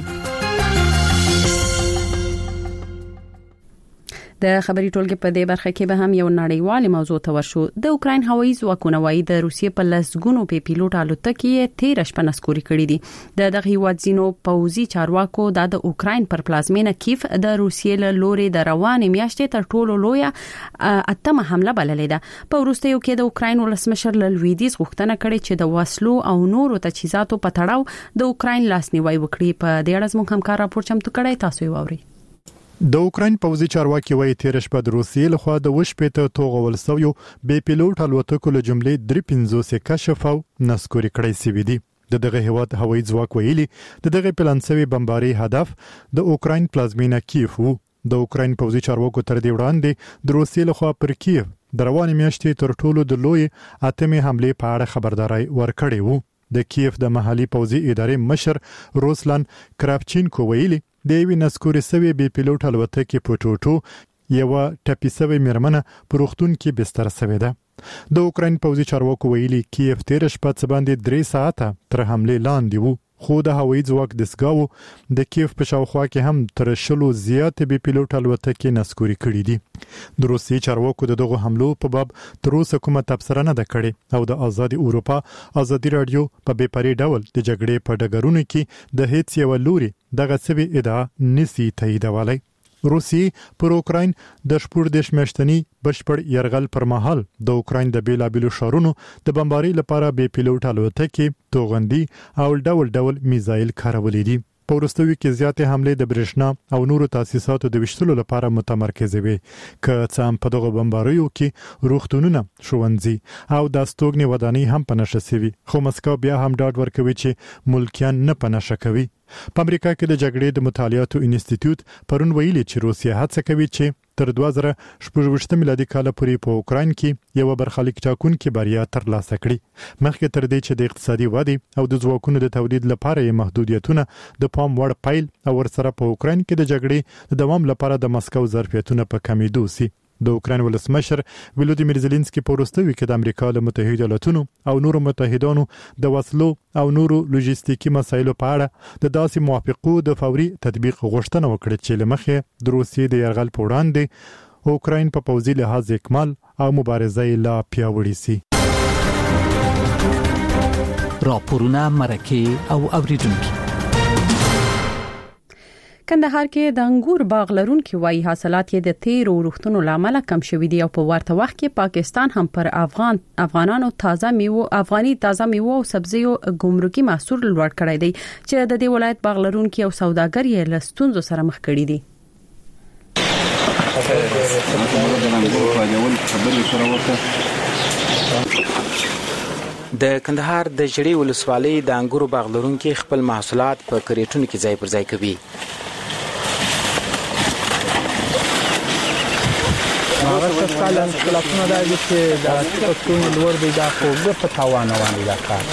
د خبري ټولګي په دې برخه کې به هم یو نړیوال موضوع ته ورشو. د اوکراین هوایي ځواکونو وايي د روسیې په لسګونو پیلوټ الوتکې 13 شپه نسکوري کړې دي. دغه هیواد ځینو پوځي چارواکو د اوکراین پر پلازمینه کیف د روسیې له لوري د روانې میاشتې تر ټولو لویه اتمه حمله بللې ده. په وروستیو کې د اوکراین ولسمشر له لویدیز غوښتنه کړې چې د وسلو او نورو تجهیزاتو په تړاو د اوکراین لاسنیوي وکړي. په دې اړه زموږ همکار راپور چمتو کړی، تاسو یې واورئ. د اوکراین پوځي چارواکي وایي 13 شپه د روسیې لخوا د وشپېته توغول سویو بې پیلوټ الوتکو له جملې 350 کشف او نسکوري کړی سوي دي. دغه هیواد هوایي ځواک ویلي دغه پلان سوي بمباري هدف د اوکراین پلازمینه کیف وو. د اوکراین پوځي چارواکو تر دې وړاندې د روسیې لخوا پر کیف د روانې میاشتې تر ټولو د لوی اتمې حمله په اړه خبرداري ورکړې وو. د کیف د محلي پوځي ادارې مشر روسلان کراپچینکو ویلي د یوې نسکوري سوي بې پیلوټ الوتکې په ټوټو یو ټپي سوي مېرمنه په روغتون کې بستر سوې ده. د اوکراین پوځي چارواکو ویلي کیف 13 شپه باندې 3 ساعته تر حمله لاندې وو. خو د هوایي ځواک دستګاو د کیف په شاوخوا کې هم تر 100 زیات بې پیلوټ الوتکې نسکوري کړې دي. د روسي چارواکو دغه حملو په باب تر اوسه کومه تبصره نه ده کړې او د آزادي اروپا ازادي رادیو په بې پرې ډول د جګړې په ډګرونو کې د هیڅ یو لوري دغه سوي ادعا نسی تاییدولای. روسي پر اوکراین د 14 میاشتنی بشپړ يرغل پر مهال د اوکراین د بیلابیلو شهرونو د بمباري لپاره بې پیلوټ الوتکې توغندي او ډول میزایل کارولې دي. په وروستیو کې زیاتې حمله د برېښنا او نورو تاسیساتو د وشتلو لپاره متمرکزه وي. که څه هم په دغه بمباریو کې روغتونونه، ښوونځي او د استوګنې ودانۍ هم په نشه شوي، خو مسکو بیا هم ډاډ ورکوي چې ملکیان نه په نشه کوي. په امریکا کې د جګړې د مطالعاتو انسټیټیوټ پرون ویلي چې روسیه هڅه کوي چې تر 2014 میلادي کال پورې په اوکراین کې یو برخلیک ټاکونکي بریا ترلاسه کړي مخکې تر دې چې د اقتصادي ودې او د ځواکونو د تولید لپاره یې محدودیتونه د پام وړ پایل او ورسره په اوکراین کې د جګړې د دوام لپاره د مسکو ظرفیتونه په کمیدو سي د اوکراین ولسمشر ولودیمیر زيلنسکي په وروستیو کې د امریکا له متحده ایالاتونو او نورو متحدانو د وسلو او نورو لوجستیکي مسایلو په اړه د داسې موافقو د فوري تطبیق غوښتنه وکړه چې لمخې د روسیې د یرغل په وړاندې اوکراین په پوځي لحاظ اکمال او مبارزه لا پیاوړې سي. راپورونه مرکه او اوریدونکو. کندهار کې د انګور باغ لرونکو وایي حاصلات یې د تیر او روختونو لامل کم شوي دي او په ورته وخت کې پاکستان هم پر افغانانو افغاني تازه میوه او سبزیو ګمرکي محصول لوړ کړی دی چې د دې ولایت باغ لرونکو او سوداګر یې له ستونزو سره مخ کړي دي. د کندهار د جړی ولسوالۍ د انګورو باغ لرونکو خپل محصولات په کریټونو کې ځای پر ځای کوي. هغه څه مشکلاتونه دا دي چې د ټکټونو لوړ دی دا خو په تاوان باندې دا کار.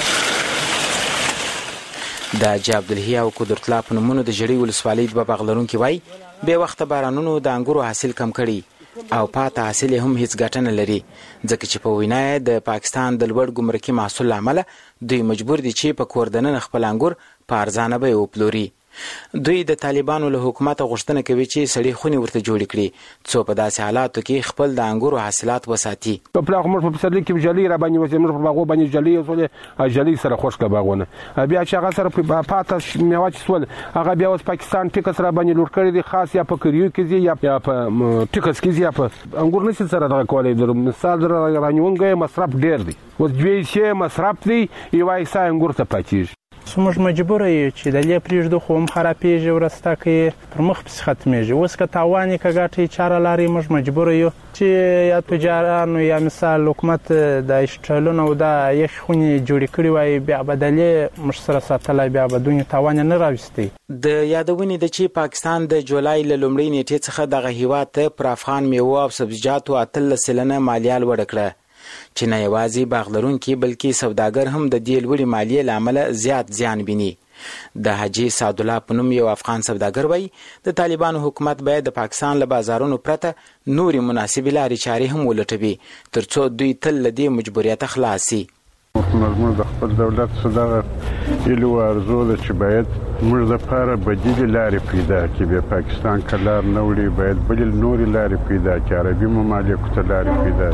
د جابدلهي او قدرت الله په نومونو د جړی ولسوالۍ د باغ لرونکو وای به وخت بارانونو د انګورو حاصل کم کړي او پاته حاصل هم هیڅ ګټه نه لري ځکه چې په وینا د پاکستان د لوړ ګمرکي محصول عمله دوی مجبور دي چې په کوردنن خپل انګور په ارزانه به وپلوري. دوی د طالبانو له حکومت غوښتنه کوي چې سړي خوني ورته جوړ کړي څو په داسې حالاتو کې خپل د انګورو حاصلات وساتي. په پلاغ موږ په پسرلي کې جلي را باندې وځي موږ په باغو باندې جلي او جلي سره خوشکه باغونه بیا چې هغه سره په پاته میوه سول هغه بیا اوس پاکستان ټیکس را باندې لور کړی دي خاص یا په کریو کې یا په ټیکس کې یا په انګور نشي سره دغه کولای در مثال در رانیونګه مصرف ډیر دی اوس دوی شي مصرف دی یو ایسا انګور ته پاتېږي. موږ مجبور یو چې د لې پریږدو خو هم خرابېږي ورسته کې پر مخ پس ختمېږي اوس که تاوان یې کګټي چاره لري موږ مجبور یو چې یا تجارانو یا مثال حکومت د اشتلونو او د یخ خوني جوړ کړی وای بیا بدلې مش سره ساتلای بیا بدون تاوان نه راوستي. د یادونې د چې پاکستان د جولای له لومړۍ نیټې څخه دغه هیواد پر افغان میوه او سبزیجاتو 8% مالیه لوړ کړه چې نه یوازې باغ لرونکي بلکې سوداګر هم د دې لوړې مالیې له امله زیات زیان ویني. د حاجي سعد الله په نوم یو افغان سوداګر وایي د طالبانو حکومت باید د پاکستان له بازارونو پرته نورې مناسبې لارې چارې هم ولټوي ترڅو دوی تل له دې مجبوریته خلاص شي. موږ د خپل دولت څخه ایلو ارزو ده چې باید موږ لپاره بدیل لارې پیدا کړي به پاکستان کلار نه وړي باید بدیل نورې لارې پیدا کړي عربي ممالکو ته لارې پیدا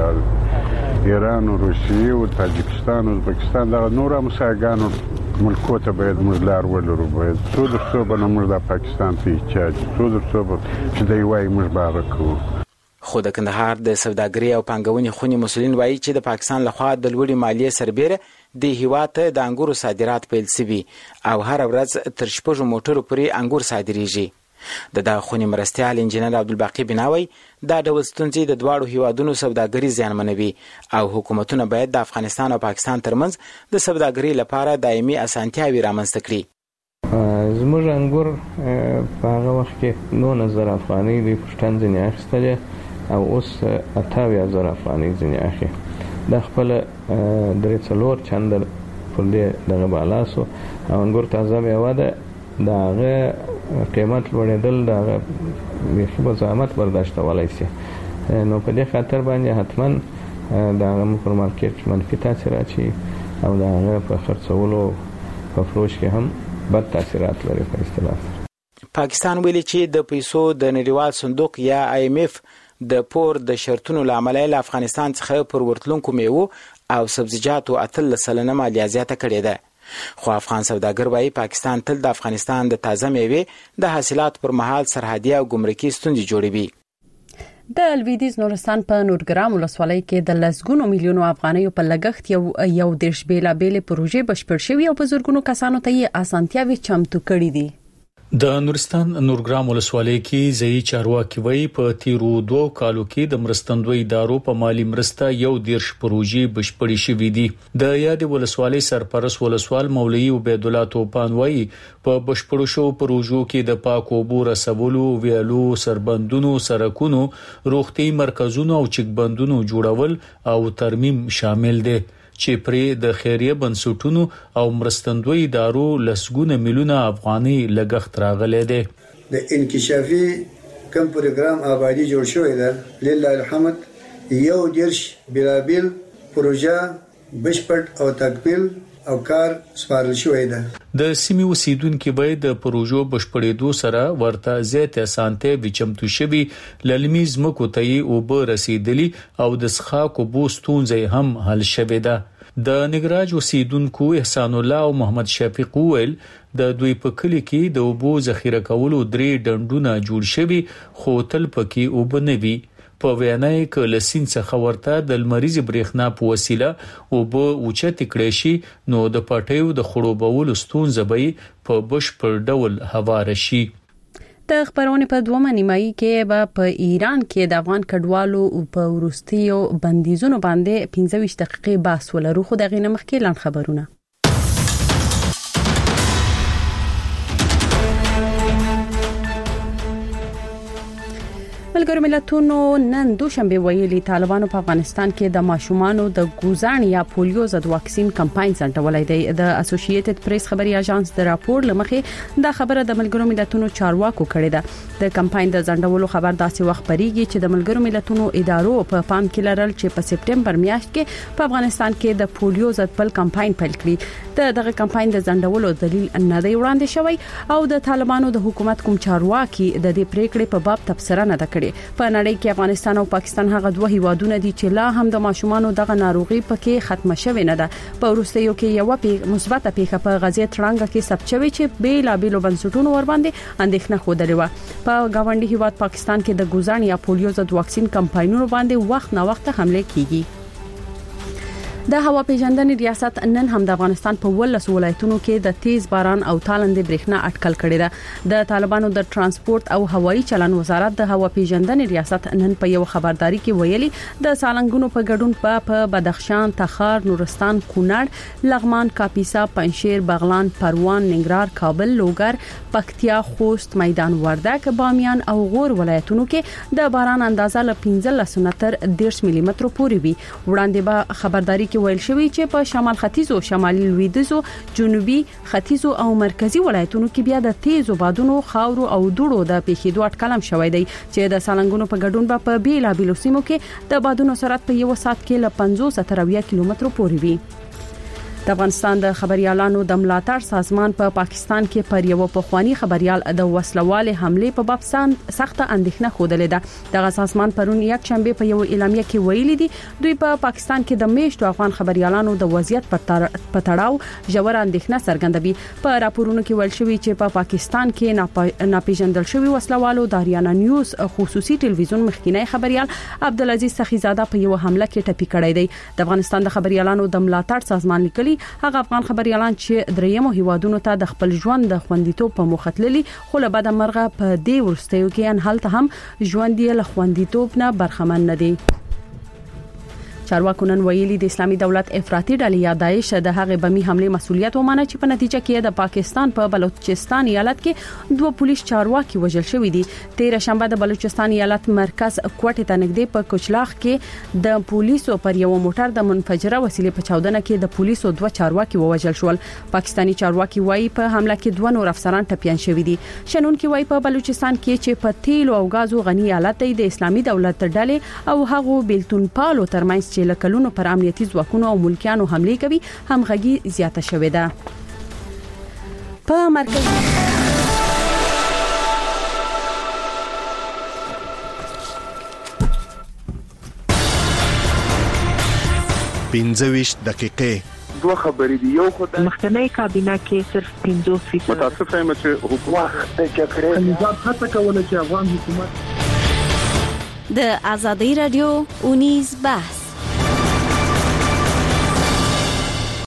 شي ایران او روسیه او تاجکستان او ازبکستان دا نور مساګانو ملکو ته باید موږ لار ولرو باید څو د څو بنه موږ د پاکستان ته احتیاج څو د څو چې دی وای موږ باغ کوو. خو د کندهار د سوداګري او پانګونې خونی مسولین وایي چې د پاکستان لخوا د لوړې مالیې سربېره د هیواد ته د انګورو صادرات پیل شوي او هر ورځ تر 6 موټرو پورې انګور صادریږي. د دغه خونې مرستیال انجنیر عبدالباقی بناوی دا ډول ستونزې د دواړو هیوادونو سوداګري زیانمنوي او حکومتونه باید د افغانستان او پاکستان ترمنځ د سوداګري لپاره دایمي اسانتیاوي رامنځته کړي. زموږ انګور په هغه وخت کې 9000 افغانۍ د پښتون ځنې اخیستل او اوس 88000 افغانۍ ځنې اخی د خپل درې څلور چندر پر دې دغه بالا سو او انګور تازه میوه ده دغه قیمت لوړېدل دغه بیخي به زحمت برداشت کولای شي نو په دې خاطر باندې حتما دغه پر مارکیټ منفي تاثیر اچي او دغه په خرڅولو په فروش کې هم بد تاثیرات لري په اصطلاح. پاکستان ویلي چې د پیسو د نړیوال صندوق یا IMF د پور د شرطونو لامل له افغانستان څخه پر ورتلونکو میوه او سبزیجاتو 8% مالیه زیاته کړې ده. خو افغان سوداګر وايي پاکستان تل د افغانستان د تازه میوې د حاصلات پر مهال سرحدي او ګمرکي ستونزې جوړوي. د لویدیز نورستان په نورګرام ولسوالۍ کې د لسګونو میلیونو افغانیو په لګښت یو دیش بیلابېلې پروژې بشپړ شوې او په زرګونو کسانو ته یې اسانتیاوې چمتو کړې دي. د نورستان نورګرام ولسوالۍ کې ځای چارواکي وایي په تیرو 2 کالو کې د مرستندوی ادارو په مالی مرسته یو 10 پروژې بشپړې شوې دي. د یاد ولسوالۍ سرپرست ولسوال مولوی عبید الله توپان وایي په بشپړو شو پروژو کې د پاکو اوبو رسولو، ویالو، سربندونو، سړکونو، روغتي مرکزونو او چک بندونو جوړول او ترمیم شامل دي چې پرې د خیریه بنسټونو او مرستندوی ادارو لسګونه میلیونه افغاني لګښت راغلي دي. د انکشافي کم پروګرام آبادی جوړ شوی دی. لله الحمد یو 10 بلابل پروژه بشپړ او تکمیل او کار سپارل شوی دی. د سیمې اوسیدونکو باید د پروژو بشپړېدو سره ورته زیاته اسانته وچمتو شوی للمیز مکو ته او به رسیدلی او د څخاکو بوستونځي هم حل شوی ده. د نګراج اوسیدونکو احسان الله او محمد شفیق ویل د دوی په کلی کې د اوبو ذخیره کولو 3 ډنډونه جوړ شوي خو تل پکې اوبه نه وي. په وینای ک لسین څخه ورته د لمریز برېښنا په وسیله او به اوچت کړي شي نو د پټیو د خړوبولو ستونزې به په بشپړ ډول هوار شي. د خبرونه په دوه نیمایي کې به په ایران کې د افغان کډوالو په ورستیو بندیزونو باندې 15 دقیقې بحث ولرو. خو دغه نمخکې لاند خبرونه ملګرو ملتونو نن دوشنبه ویلي طالبانو په افغانستان کې د ماشومانو د ګوزان یا پولیو ضد واکسین کمپاین ځنډولای دی. د اسوسییټډ پریس خبري اژانس د راپور لمخې دا خبره د ملګرو ملتونو چارواکو کړې ده. د کمپاین د ځنډولو خبر داسې وخت پریږي چې د ملګرو ملتونو ادارو په پام کې لرل چې په سپټمبر میاشت کې په افغانستان کې د پولیو ضد بل کمپاین پیل کړي. دغه کمپاین د ځنډولو دلیل نه دی وړاندې شوی او د طالبانو د حکومت کوم چارواکي د دې پریکړې په باب تبصره نه کړي. په نړۍ کې افغانستان او پاکستان هغه دوه هیوادونه دي چې لا هم د ماشومانو دغه ناروغي پکې ختمه شوې نه ده. په وروستیو کې یو مثبت پیښه په غزې ترانګه کې ثبت شوې چې بیلا بیلو بنسټونو ور باندې اندېښنه خوده لري. په گاونډي هیواد پاکستان کې د ګوزان یا پولیو ضد واکسین کمپاینونو باندې وخت نه وخت حمله کیږي. د هوا پیژندنې ریاست نن هم د افغانستان په ولس ولایتونو کې د تیز باران او تالندې برېښنا اټکل کړې ده. د طالبانو د ترانسپورت او هوایي چلن وزارت د هوا پیژندنې ریاست نن په یو خبرداري کې ویلي د سالنګونو په ګډون په بدخشان، تخار، نورستان، کونړ، لغمان، کاپیسا، پنجشیر، بغلان، پروان، ننګرهار، کابل، لوګر، پکتیا، خوست، میدان وردګ، بامیان او غور ولایتونو کې د باران اندازه له 15 نه تر 10 ملي مترو پورې وي. وړاندې به خبرداري ویل شوی چې په شمال ختیځو، شمالي لویدیځو، جنوبي ختیځو او مرکزی ولایتونو کې بیا د تیزو بادونو، خاورو او دوړو د پیښېدو اټکل شوی دی چې د سالنګونو په ګډون په بیلا بیلو سیمو کې د بادونو سرعت په یو ساعت کې له 50 تر 80 کیلومترو پورې وي. د افغانستان د خبريالانو د ملاتړ سازمان په پاکستان کې پر یو پخوانی خبريال د وسلواله حمله په باب سخت اندېښنه خوده ده. دغه سازمان پرون یک شنبه په یو اعلامیه کې ویلي دي دوی په پاکستان کې د میشتو افغان خبريالانو د وضعیت په تړاو ژور اندېښنه څرګندوي. په راپورونو کې ویل شوی چې په پاکستان کې ناپېژندل شوی وسلوالو د اریانا نیوز خصوصي ټلویزیون مخکینی خبريال عبدالعزیز سخیزاده په یو حمله کې ټپي کړی دی. د افغانستان د خبريالانو د ملاتړ سازمان لیکلي هغه افغان خبريالان چې دریمو هیوادونو ته د خپل ژوند د خوندیتوب په موخه تللي خو له بده مرغه په دې ورستیو کې ان حالت هم ژوند یې له خوندیتوب نه برخمن نه دي. چارواکو نن ویلي د اسلامي دولت افراطي ډلې یا داعش د هغه بمي حمله مسولیت ومانه چې په نتیجه کې د پاکستان په بلوچستان ایالت کې 2 پولیس چارواکي وژل شوی دي. 13 شنبه د بلوچستان ایالت مرکز کوټه ته نږدې په کوچلاخ کې د پولیسو پر یو موټر د منفجره وسیلې په چاودنه کې د پولیسو 2 چارواکي وژل شول. پاکستانی چارواکي وایي په حمله کې 2 نور افسران ټپيان شوي دي. شنون کې وایي په بلوچستان کې چې په تیلو او غازو غني ایالت د اسلامي دولت ډلې او هغه بیلتون پالو ترمنځ چې لکلونو پر امنیتي ځواکونو او ملکیانو حمله کوي همغږي زیاته شوې ده. په مرکز 25 دقیقې دوه خبرې دي. یو خو د مخکنی کابینه کې صرف 50% متاسفه یم چې حکومت د جګړې نظام هڅه کوله چې افغان حکومت د ازادي رادیو اونیز بحث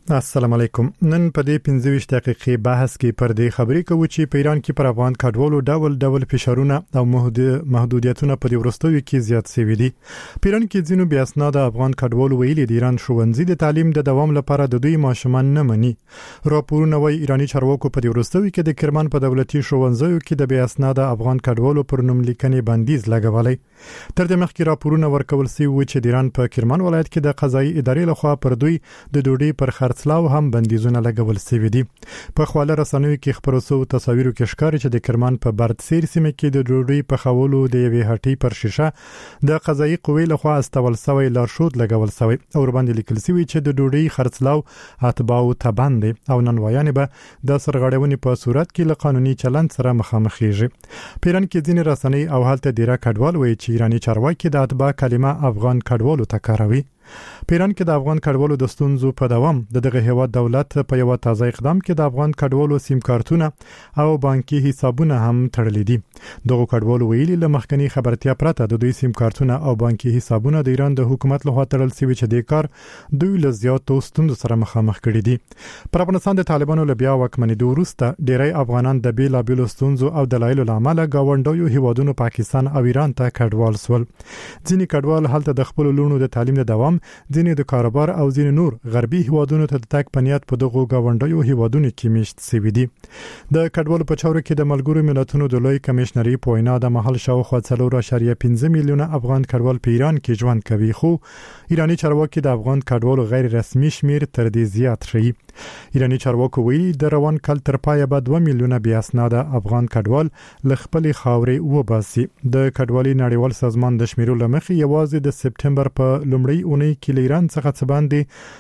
السلام علیکم. نن په دې 25 دقیقې بحث کې پر دې خبرې کوو چې په ایران کې پر افغان کډوالو ډول فشارونه او محدودیتونه په ورستوي کې زیات شوي دي. په ایران کې ځینو بیا اسناد افغان کډوالو ویلي د ایران ښوونځي د تعلیم د دوام لپاره د دوی ماشومان نه مني. راپورونه وايي ایرانی چارواکو په ورستوي کې د کرمان په دولتي ښوونځیو کې د بیا اسناد افغان کډوالو پر نوم لیکنې بندیز لګولای. تر دې مخکې راپورونه ورکول شوي و چې د ایران په کرمان ولایت کې د قضایي ادارې لخوا پر دوی د ډوډۍ پر خرڅلاو هم بندیزونه لګول شوي دي. په خواله رسنیو کې خبرو شو تصاویرو کې ښکاري چې د کرمان په بردسیر سیمه کې د ډوډۍ په خولو د یوې هټۍ پر شیشه د قضایي قوې لخوا استول شوی لارښود لګول شوی او باندې لیکل شوی چې د ډوډۍ خرڅلاو اتباعو ته بند او ننوایان به د سرغړونې په صورت کې له قانوني چلند سره مخامخ کیږي. پیران کې ځینې رسنۍ او حالت ډیره کډوال وایي چې ایرانی چارواکي د اتباع کلمه افغان کډوالو ته کاروي. پیران کې د افغان کډوالو د ستونزو په دوام دغه هیواد دولت په یو تازه اقدام کې د افغان کډوالو سیم کارتونه او بانکي حسابونه هم تړلې دي. دغه کډوالو ویلي له مخکنی خبرتیا پرته د دوی سیم کارتونه او بانکي حسابونه د ایران د حکومت لخوا تړل شوي چې د کار دوی له زیاتو ستونزو سره مخامخ کړي دي. پر افغانستان د طالبانو له بیا واکمنېدو وروسته ډیری افغانان د بیلابیلو ستونزو او دلایلو له امله گاونډیو هیوادونو پاکستان او ایران ته کډوال سول. ځینې کډوال هلته د خپل لونو د تعلیم د دوام ځینې د کاروبار او ځینې نور غربي هیوادونو ته د تګ په نیت په دغو گاونډیو هیوادونو کې میشت شوي دي. د کډوالو په چارو کې د ملګرو ملتونو د لوی کمشنري په وینا د محل شاوخوا 4.5 میلیونه افغان کډوال په ایران کې ژوند کوي، خو ایرانی چارواکي د افغان کډوالو غیر رسمي شمیر تر دې زیات شي. ایرانی چارواکو ویلي د روان کال تر پایه به 2 میلیونه بیا اسناد افغان کډوال ل خپل خاورې وباسي. د کډوالي نړیوال سازمان د شمیرو لمخې یوازې د سپټمبر په لومړۍ اونۍ کې ایران څخه څه باندې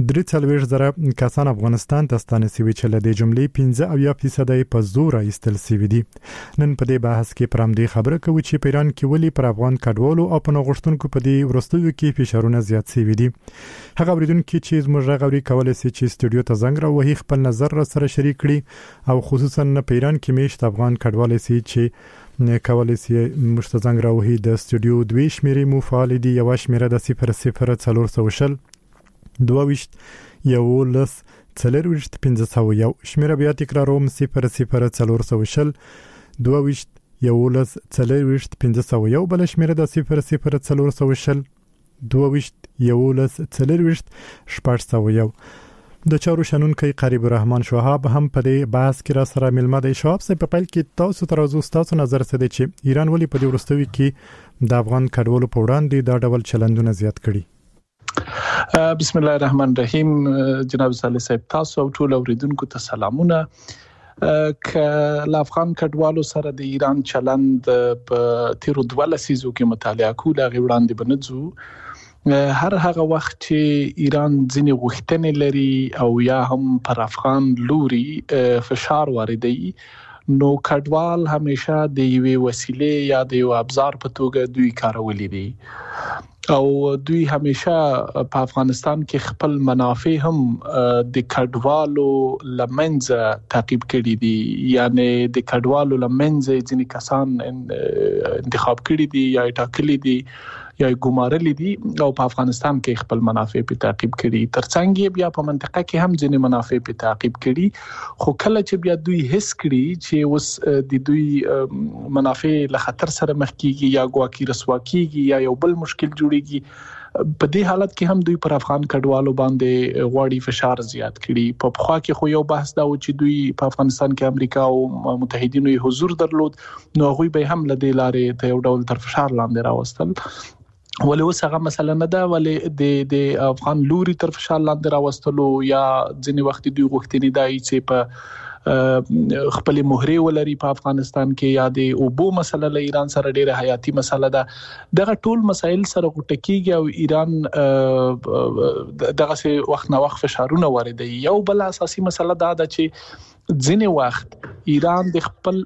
43,000 کسان افغانستان ته ستانه شوي چې له دې جملې 15% په زور ایستل شوي دي. نن په دې بحث کې پر همدې خبره کوو چې په ایران کې ولې پر افغان کډوالو او په نوښتونکو په دې ورستیو کې فشارونه زیات شوي دي. هغه اوریدونکو چې زموږ غوړي کولای شي چې استودیو ته زنګ راوهي خپل نظر سره شریک کړي او خصوصا په ایران کې میشت افغان کډوال سي چې کولای شي مشتزنګ راوهي د استودیو 2 شمیرې مو فعال دي. یو شمیره د 00 22 11 40 501 شمیره بیا تکراروم 00 22 11 40 501 بل شمیره د 00 22 11 40 501. د چارو شنونکي قریب الرحمن شوهاب هم په دې بحث کې را سره ملما دی. شوهاب سي په پیل کې تاسو ترازو تاسو نظر څه دی چې ایران ولې په دې ورستوي کې د افغان کډوالو په وړاندې دا ډول چلندونه زیات کړي؟ بسم الله الرحمن الرحیم. جناب صالح صاحب تاسو او ټول اوریدونکو ته سلامونه. ک افغان کډوالو سره د ایران چلند په تیرو 12 سیزو کې مطالعه کوله غوړاندې بنځو. هر هغه وخت چې ایران ځینې غوښتنې لري او یا هم پر افغان لوري فشار واردوي، نو کډوال همیشه د یوې وسیلې یا د یو ابزار په توګه دوی کارولې دي او دوی همیشه په افغانستان کې خپل منافع هم د کډوالو لمنځه تعقیب کړي دي. یعنی د کډوالو لمنځه ځینې کسان انتخاب کړي دي یا ټاکلي دي یا ګمارلي دي او په افغانستان کې خپل منافع په تعقیب کړي. ترڅنګ بیا په منطقه کې هم ځینې منافع په تعقیب کړي، خو کله چې بیا دوی حس کړي چې اوس د دوی منافع له خطر سره مخ کیږي یا ګواکې رسوا کیږي یا یو بل مشکل جوړیږي، په دې حالت کې هم دوی پر افغان کډوالو باندې غواړي فشار زیات کړي. په خوا کې خو یو بحث دا و چې دوی په افغانستان کې امریکا او متحدینو حضور درلود، نو هغه به هم له دې لارې ته یو ډول تر فشار لاندې راوستل. ولې اوس هغه مسله نه ده، ولې د افغان لوري تر فشار لاندې راوستلو یا ځینې وخت دوی غوښتنې دای چې په خپل مهره ولري په افغانستان کې، یا د اوبو مسله له ایران سره ډیره حیاتي مسله ده. دغه ټول مسایل سره غټکیږي او ایران دغه سه وخت نه وخت فشارونه واردوي. یو بل اساسي مسله دا ده چې ځینې وخت ایران د خپل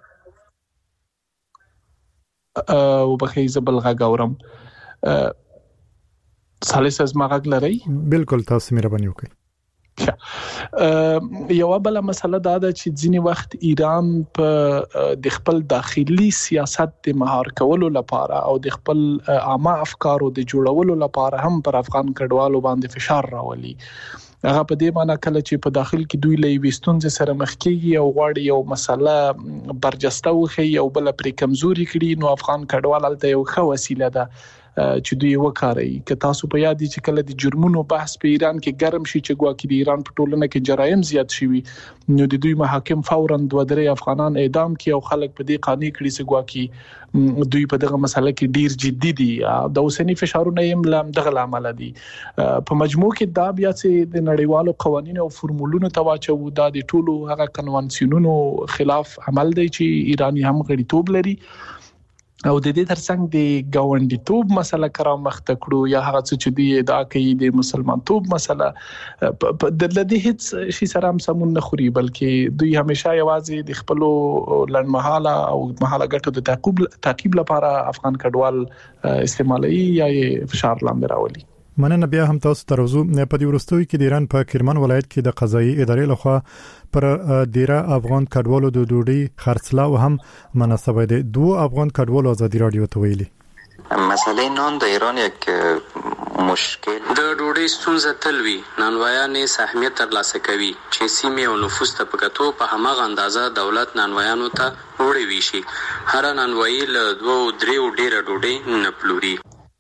وبخې زبل غاورم سالس از ما غږ لري. بالکل تاسو مهرباني وکړئ. یو بل مسله دا ده چې ځینی وخت ایران په د خپل داخلي سیاست د مهار کولو لپاره او د خپل عامه افکارو د جوړولو لپاره هم پر افغان کډوالو باندې فشار راولي. هغه په دې معنی کله چې په داخل کې دوی له وستونځ سره مخ کېږي او غواړي یو مسله برجسته وخی او بل پرې کمزوري کړي، نو افغان کډوال الته یو ښه وسیله ده چې دوی وکړي. که تاسو په یاد چې کله د جرمونو بحث په ایران کې ګرم شي چې ګواکې د ایران په ټولنه کې جرایم زیات شي، نو د دوی محاکم فورا 2-3 افغانان اعدام کړي او خلک په دې قانع کړي چې ګواکې دوی په دغه مسله کې ډیر جدي دي. د اوسنی فشارونه یې لام دغه عمل دي. په مجموع کې دا بیا چې د نړیوالو قوانینو او فرمولونو تواچو دا د ټولو هغه کنوانسیونونو خلاف عمل دی چې ایرانی هم غړیتوب لري او د دې ترڅنګ د ګاونډیتوب مسله کرام مخته کړو یا هغه چې دی ادعا کوي د مسلمانتوب مسله د لدی هیڅ شي سره هم سمون نه خوري، بلکې دوی همیشه یوازې د خپل لړمحاله او محاله ګټو د تعقیب لپاره افغان کډوال استعمالي یا فشار لاندې راولي. مننه. بیا هم تاسو تروزو په دې ورستوي کې د ایران په کرمان ولایت کې د قضایي ادارې لخوا پر ډیره افغان کډوالو د ډوډۍ خرڅلاو هم مناسبه ده. 2 افغان کډوالو ازادي رادیو ته ویلي مسئله نان د ایران یک مشکل د ډوډۍ ستونزه تلوي نانوایانې سهمیت ترلاسه کوي چې سیمه او نفوس ته پکاتو په همغه اندازه دولت نانوایانو ته وړي ویشي. هر نانوایی له 2-3 ډیره ډوډۍ نه پلوري.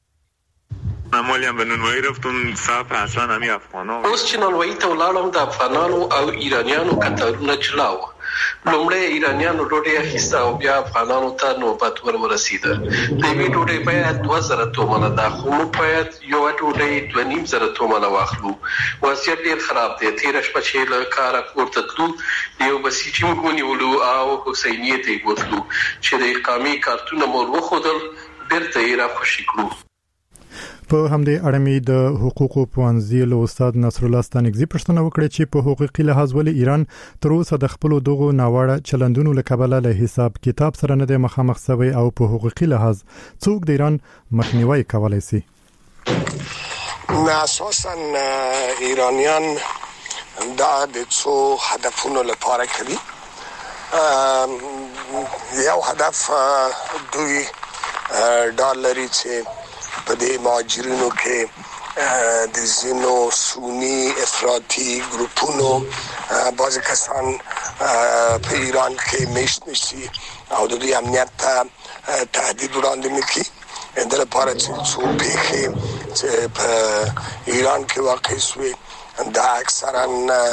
معمولی هم به نانوایی رفتم صاف اصلا همی افغانا اوس چې نانوایی ته ولاړم د افغانانو او ایرانیانو کتارونه چلاو. لومړی ایرانیانو ډوډۍ اخیسته او بیا افغانانو ته نوبت ورسیده. د یوې ډوډۍ باید 2000 تومنه ده، خو موږ باید یو ډوډۍ 2500 تومنه واخلو. وضعیت ډیر خراب دی. تېره شپه چې له کاره کور ته تلو یو بسیجي موږ ونیولو او حسینیې ته یې بوتلو چې د اقامې کارتونه مو وښودل، بیرته یې راخوشي کړو. په همدې اړه مې د حقوقو پوهنځي له استاد نصر الله ستانکزي پوښتنه وکړه چې په حقوقي لحاظ ولې ایران تر اوسه د خپل دغو ناوړه چلندونو له کبله له حساب کتاب سره نه د مخامخ شوی او په حقوقي لحاظ څوک د ایران مخنیوي کولای شي؟ اساساً ایرانیان دا د څو هدفونو لپاره کوي. یو هدف دوی ډالري چې په دې مهاجرینو کې د زینو سونی افراطي ګروپونو بعض کسان په ایران کې میشت نشي او د دوی امنیت ته تهدید وړاندې نکړي. د لپاره چې څو پیښې چې په ایران کې واقع شوي دا اکثرا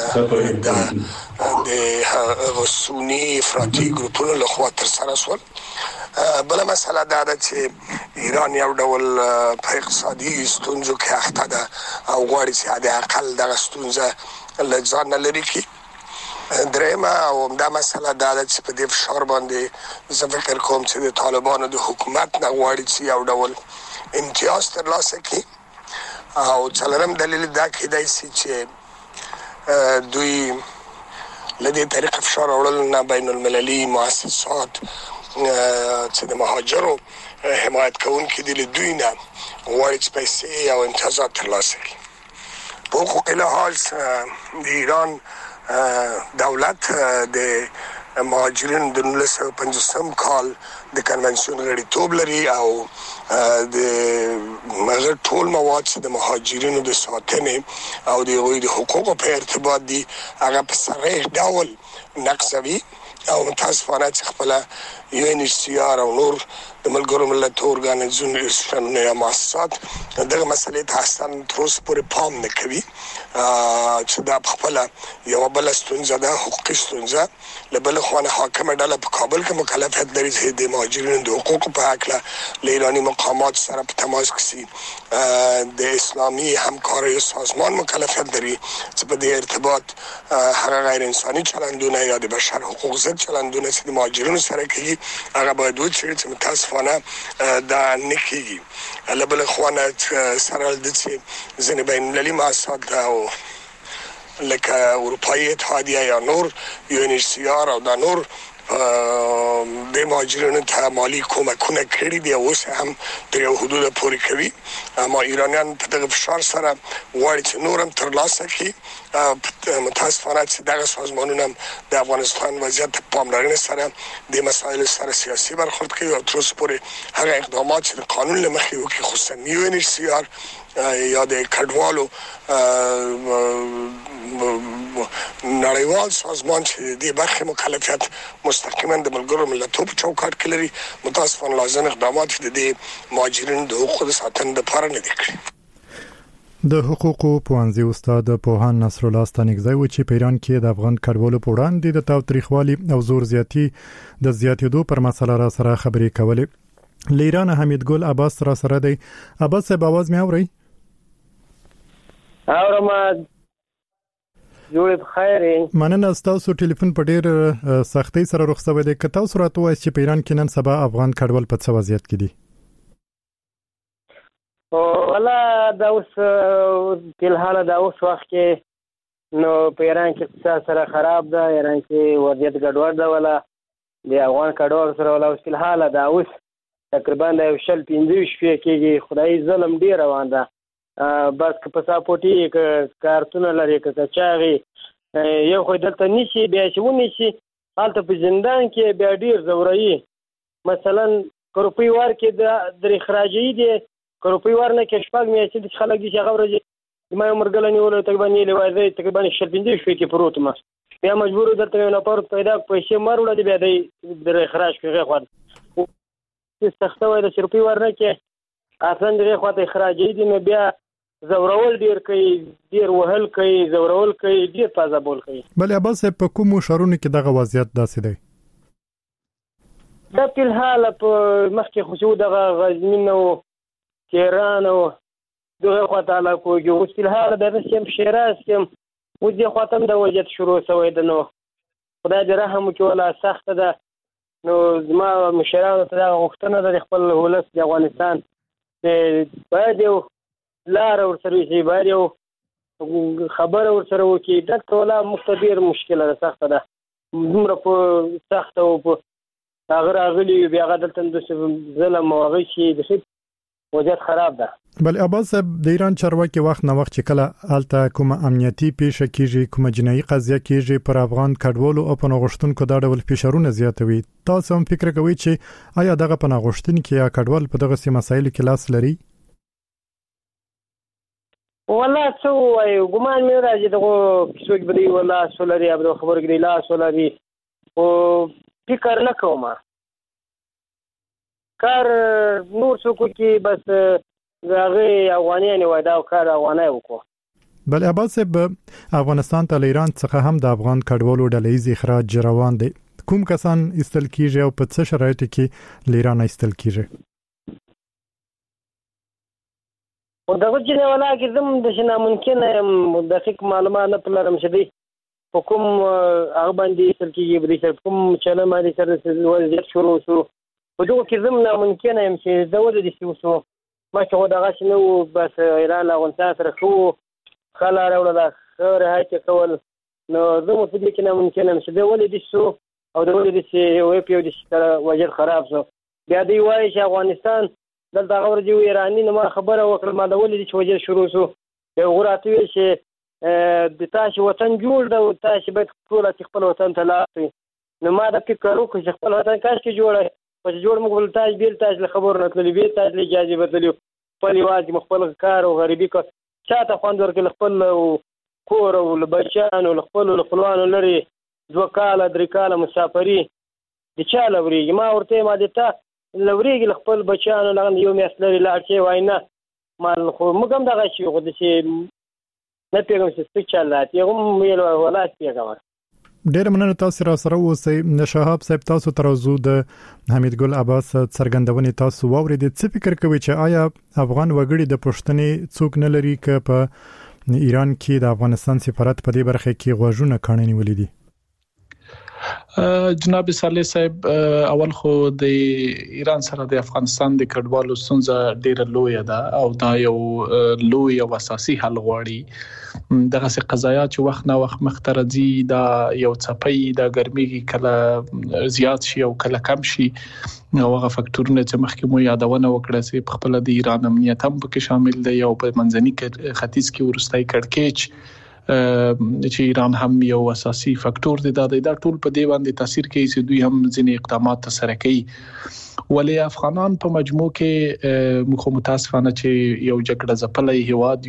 د سونی افراطي ګروپونو لخوا ترسره شول. بل مسله دا ده چې ایران یو ډول په اقتصادي ستونزو کې اخته ده او غواړي چې د اقل دغه ستونزه له ځان نه لرې کړي. درېیمه او همدا مسله دا ده چې په دې فشار باندې زه فکر کوم چې د طالبانو د حکومت نه غواړي چې یو ډول امتیاز ترلاسه کړي. او څلورم دلیل دا کېدای شي چې دوی له دې طریقې فشار راوړل نه بین المللي مؤسسات چې د مهاجرو حمایت کوونکي دي له دوی نه غواړي چې پیسې او امتیازات ترلاسه کړي. په حقوقي لحاظ د ایران دولت د مهاجرینو د 1950 کال د کنونسیون غړیتوب لري او د مغر ټول مواد چې د مهاجرینو د ساتنې او د هغوی د حقوقو په ارتباط دي هغه په صریح ډول نقضوي او متاسفانه چې خپل UNHCR او نور د ملګرو ملتونو ارګانیزیشنونه یا مؤسسات دغه مسلې ته اصلا تر اوسه پورې پام نه کوي چې دا خپل یو بل ستونزه ده، حقوقي ستونزه. له بل خوا حاکمه ډله په کابل کې مکلفیت لري چې د مهاجرینو د حقوقو په اړه له ایراني مقامات سره په تماس کې سي. د اسلامي همکارۍ سازمان مکلفیت لري چې په دې ارتباط هغه غیر انساني چلندونه یا د بشر حقوق ضد چلندونه چې د مهاجرینو سره کوي هغه باید وڅېړي چې متاسفانه دا نه کېږي. له بل خوا سره د ځینې بین المللي مؤسسات او لکه اروپایي اتحادیه یا نور UNHCR او دا نور د مهاجرینو ته مالی کومکونه کړي دي اوس هم تر یو حدود پورې کوي اما ایرانیان په دغه فشار سره غواړي چې نورم ترلاسه کړي متاسفانه چې دغه سازمانونه د افغانستان وضعیت په پاملرنې سره د مسایل سره سیاسي برخورد کوي او تر اوسه پورې هغه اقدامات چې د قانون له مخې وکړي خصوصا UNHCR یا د کډوالو نړیوال سازمان چې د برخه مکلفیت مستقیما د ملګرو ملتونو په چوکاټ کې لري متاسفانه لازم اقدامات د مهاجرینو د حقوقو ساتنې لپاره نه دي کړی د حقوقو پوهنځي استاد پوهان نصر الله ستانګزی و چې په ایران کې د افغان کډوالو په وړاندې د تاوتریخوالي او زور زیاتی د زیاتېدو پر مسله را سره خبرې کولې لیران حمید ګل عباس را سره دی عباس صاحب आवाज مې اوري اورم جوړ بخیر مننه تاسو ټلیفون په ډیر سختۍ سره رخصوي دي که تاسو راته وایئ چې په ایران کې نن سبا افغان کډوال په څه وضعیت کې دي او ولا دا اوس په حال دا اوس وخت کې نو په ایران کې څه سره خراب ده ایران کې وضعیت ګډوډ ده ولا د افغان کډوال سره ولا اوس په حال دا اوس تقریبا د 15 شپې کې خدای ظلم ډیر روان ده بس که په ساپورټي کارتونه لري که چاغي یو خو دلته نشي بیا چې ونی شي حالت په زندان کې بیا ډیر زورایي مثلا کروپی وار کې د اخراجي دي کروپی وار نه کې شپږ میاشتې د خلک دي چې غوړي ما مرګلنی ولې تقریبا یې لوازي تقریبا 15 شوي کې پروت ما بیا مجبور درته نه پروت پیدا پیسې مارول دي بیا د اخراج کې غوړ چې سختوي د شروپی وار نه کې اصلا دغه خواته اخراجي دي نو بیا زورول ډیر کوي ډیر وهل کوي زورول کوي ډیر تازه بول کوي بل عباس په کوم شهرونو کې دغه وضعیت داسې دی دا په حال په مخکې خو دغه غزنین او تهران او دغه خواته لا کوي اوس په حال د رسم شیراز کې و دې خواته د وضعیت شروع شوی د نو خدای دې رحم وکړي ولا سخت ده نو زما مشرانو ته غوښتنه د خپل ولس د افغانستان چې باید لار ورسره شي باید یو خبره ورسره وکړي دلته ولا مختبر مشکله ده سخته ده دومره په سخته او په هغه راغلي بیا دلته د ظلم او هغه شي د وضعیت خراب ده بل عباس صاحب د ایران چارواکي وخت نه وخت چې کله الته کومه امنیتي پیښه کیږي کومه جنایي قضیه کیږي پر افغان کډوالو او پناهغښتونکو دا ډول فشارونه زیاتوي تاسو هم فکر کوئ چې آیا دغه پناهغښتونکو یا کډوال په دغه مسایلو کې لاس لري والله څو وای ګمان مې راځي دغه څوک بری ولا سولري ابرو خبر کړی لا سولري او فکر نه کوم کار نور څوک کې بس هغه افغانان وای دا کار افغانای وکړو بل عباس صاحب افغانستان ته ایران څخه هم د افغان کډوالو ډلهیز اخراج روان دي کوم کسان استل کیږي او په څه شرایطو کې ایران استل کیږي او دغه چې ولا کې زم د شنه ممکن دقیق معلومات نه لرم چې دی حکم هغه باندې سر کې بری سر کوم چاله مالي سر وضعیت شروع شو او دغه کې زم نه ممکن هم چې د ولې دي شو ما چې دغه شنو بس ایران افغانستان سره خو خلا راوړل خیر هاته کول نو زموږ په دې کې نه ممکن هم چې د ولې دي شو او د ولې دي چې وې په دې سره وضعیت خراب شو بیا دی وایي چې افغانستان دلته غوړي ایرانی نو ما خبره وکړه ما د ولې چې وجه شروع شو یو غراته وی چې د تاسو وطن جوړ دا تاسو به ټول خپل وطن ته لاړ نو ما د فکر وکړ چې خپل وطن کاش کې جوړه په جوړ موږ تاسو بیل تاسو خبر نکړلې به تاسو اجازه بدلیو په لیواز خپل کار او غریبي کو چاته خوند ورکړل خپل کور او بچان او خپل خپلوان لري دوه کاله درې کاله مسافری د چا لوري ما ورته ما دته لوريږي خپل بچانو لغه یو میاشتې لاړ شي وای نه مال خو موږ هم دغه شي خو د شي نه پیغام څه چلات یو ویل ولا پیغام ډېر مننه تاسو را سره اوسئ نشهاب صاحب تاسو ترازو د حمید ګل عباس څرګندونې تاسو واورېدل څه فکر کوي چې آیا افغان وګړي د پښتنې څوک نه لري ک په ایران کې د افغانستان سفارت په دې برخه کې غوښنه کړنی ولې دي جناب صالح صاحب اول خو د ایران سره د افغانستان د کډوالو ستونزه ډیره لوی ده او دا یو لوی او اساسي حل غواړي دغه څه قضایا چې وخت نه وخت مخترځي دا یو څپي د ګرمي کله زیات شي او کله کم شي او هغه فاکټورونه چې مخکې مو یادونه وکړه چې په خپل د ایران امنیت هم پکې شامل دی او په منځني ختیځ کې ورستای کړکېچ چې ایران هم یو اساسي فاکټور دی دا ټول په دی باندې تاثیر کوي چې دوی هم ځینې اقدامات سره کوي ولې افغانان په مجموع کې مخ متاسفانه چې یو جګړه ځپلې هواد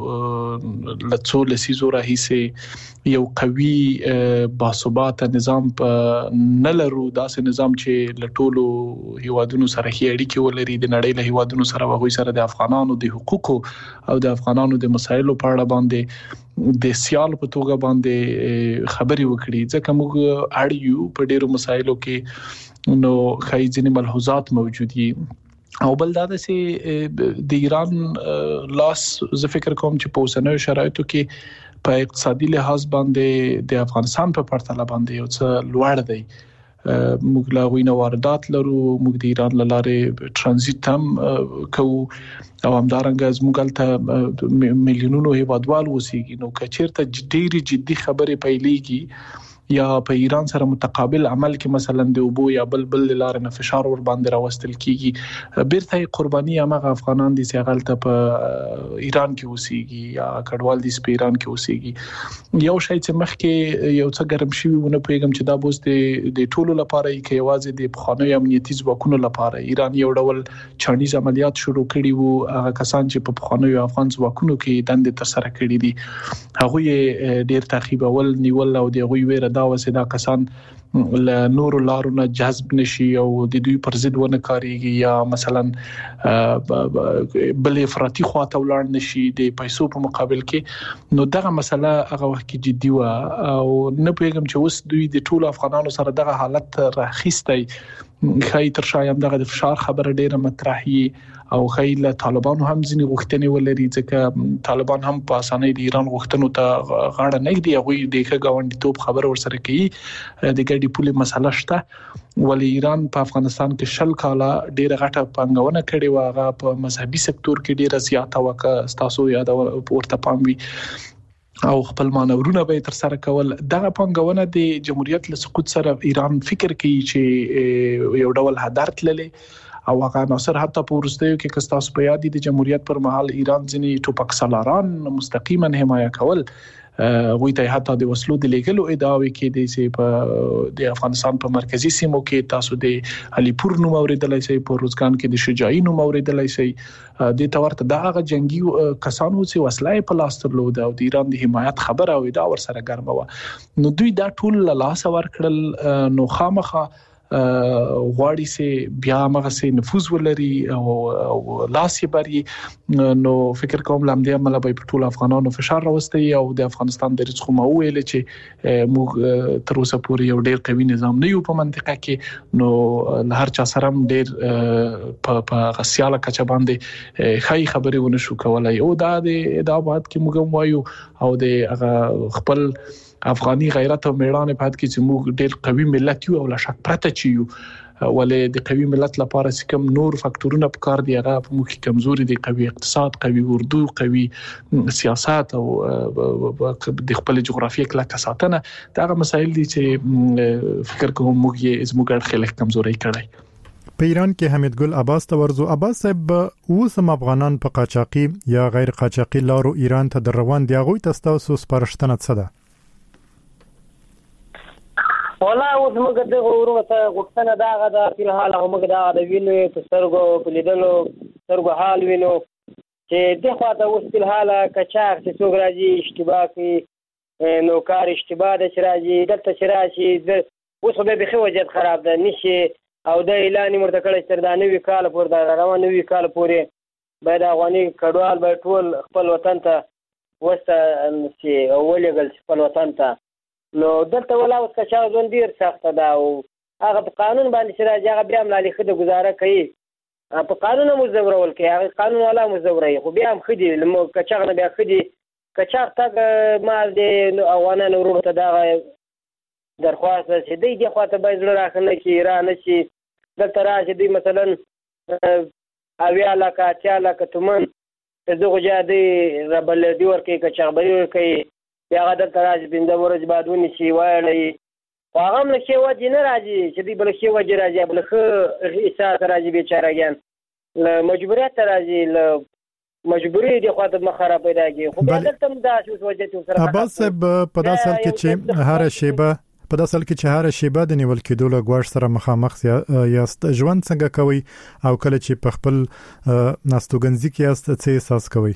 یو لڅو لسیزو راهیسه یو قوي باثبات نظام نه لرو داسې نظام چې لټولو هوادونو سره اړیکې ولري د نړۍ له هوادونو سره وغوي سره د افغانانو د حقوقو او د افغانانو د مسایلو په اړه باندې د سیال په توګه باندې خبري وکړي ځکه موږ اړیو په ډیرو مسایلو کې نو خای ځینې ملحوظات موجود دي او بل دا چې د ایران لاس زه فکر کوم چې په اوسنیو شرایطو کې په اقتصادي لحاظ باندې د افغانستان په پرتله باندې یو څه لوړ دی موږ لا غوینه واردات لرو موږ د ایران لاره ترانزیت هم کوو او همدارنګه زموږ ته میلیونونو هیوادوال وسیږي نو کچیرته ډېری جدي خبرې پیلېږي یا په ایران سره متقابل عمل کې مثلا د اوبو یا بل لارې نه فشار ور باندې راوستل کیږي بیرته قرباني هغه افغانان دي چې غلطه په ایران کې وسیږي یا کډوال دي په ایران کې وسیږي یو شی چې مخکې یو څه ګرم شي ونه پیغام چې دا بوز د ټولو لپاره کې یوازې د بخانوي امنیتي ځواکونو لپاره ایران یو ډول چانیز عملیات شروع کړي وو هغه کسان چې په بخانوي افغان ځواکونو کې دندې تر سره کړې دي هغه ډیر تعقیبول نیول او د غوي ویره دا وسیدا کسان ل نور لارونه جذب نشي او د دوی پر ضد ونه کاریږي یا مثلا بل افراطي خواته ولاړ نشي د پیسو په مقابل کې نو دغه مسله هغه وخت کې جدي و او نه پیغام چې اوس دوی د ټولو افغانانو سره دغه حالت راخیستي خای تر شایم دغه د فشار خبره ډیره مطرحي او خیل طالبان هم ځینې غوښتنې ولري ځکه طالبان هم په اسانۍ د ایران غوښتنو ته غاړه نه ږدي هغه د ګاونډیتوب خبره ورسره کوي د ګډي پولي مسله شته ولی ایران په افغانستان کې شل کاله ډیره غټه پنګونه کړې و هغه په مذهبي سکتور کې ډیره زیاته وکړه تاسو یاد ورته پام وي او خپل مانورونه به تر سره کول دغه پنګونه د جمهوریت له سقوط سره ایران فکر کوي چې یو ډول هدرت للې او هغه ناصر حتی په ورستیو کې کستاس په یادي د جمهوریت پر مهال ایران ځنی ټوپک سالاران مستقیما حمایه کول وی ته حتی د وسلو د لیګلو ادعاوې کې د سي په د افغانستان په مرکزی سیمو کې تاسو د علیپور نوم اوریدلای شئ په روزګان کې د شجاعي نوم اوریدلای شئ د تورته دغه جنگي کسانو چې وسلې په لاس درلود او د ایران د حمایت خبره او دا ور سره ګرمه و نو دوی دا ټول لاس ور کړل نو خامخه غواړي سي بیا مغه سي نفوذ ولري او لاسي بری نو فکر کوم لامدې عمل به په ټول افغانانو فشار راوستي او د افغانستان د رزق مو ویل چې موږ تر اوسه پورې یو ډېر قوي نظام نه یو په منطقه کې نو هر چا سره ډېر په غسیاله کچ باندې خای خبرې ونه شو کولای او دا د ادعاات کې موږ وایو او د خپل افغاني غیرت او میړانه په حد کې چې موږ ډېر قوي ملت یو او لا شک پرته چیو ولې د قوي ملت لپاره کوم نور فاکټورونه په کار دی هغه په موږ کې کمزوري دي قوي اقتصاد قوي اردو قوي سیاست او د خپل جغرافیه کله ساتنه دا مسایل دي چې فکر کوم موږ یې زموږ خلک کمزوري کړی په ایران کې حمید ګل عباس تورزو عباس صاحب اوسم افغانان په قاچاقي یا غیر قاچاقي لارو ایران ته روان دي غوي تاسو سپارښتنه څه ده والله اوس موږ د ورو ته غوښتنه دا غدا په حال موږ دا د وینو تسرګو په لیدلو ترګو حال وینو چې د خواته اوس په حال کچاغ چې څوک راځي اشتباه کوي نو کار اشتباه د راځي دلته چې راشي اوس به به وضعیت خراب ده نشي او د اعلان مرته کړی تر دا نوې کال پورې دا روان نوې کال پورې باید افغاني کډوال به ټول خپل وطن ته وسته چې اولېګل خپل وطن ته نو دلته ولا اوس کچا ځون ډیر سخت ده او هغه په قانون باندې چې راځي هغه بیا ملالي خده گزاره کوي په قانون مزورول کوي هغه قانون ولا مزوري خو بیا هم خدي لمو کچا نه بیا خدي کچا تک مال دي افغانانو ورته دا درخواست چې دې خواته باید زړه راخنه چې ایران شي دلته راشي دوی مثلا 80 لکه 80 لکه تومن دغه جادي ربلدي ورکې کچغبري ورکې بیا دلته راشي 15 ورځې بعد ونشي وایي هغه هم نشي وځي نه راځي چې دوی بل شي وځي راځي بل خو احساس راځي بیچارهګان له مجبوریت راځي له مجبوری دی خو د مخره پیدا کی خو بیا دلته دا شو وجه چې سره عباس په داسل کې چې هر شیبه د نیول کېدو له غواړ سره مخامخ یاست ژوند څنګه کوي او کله چې په خپل ناستوګنځي کې یاست څه احساس کوي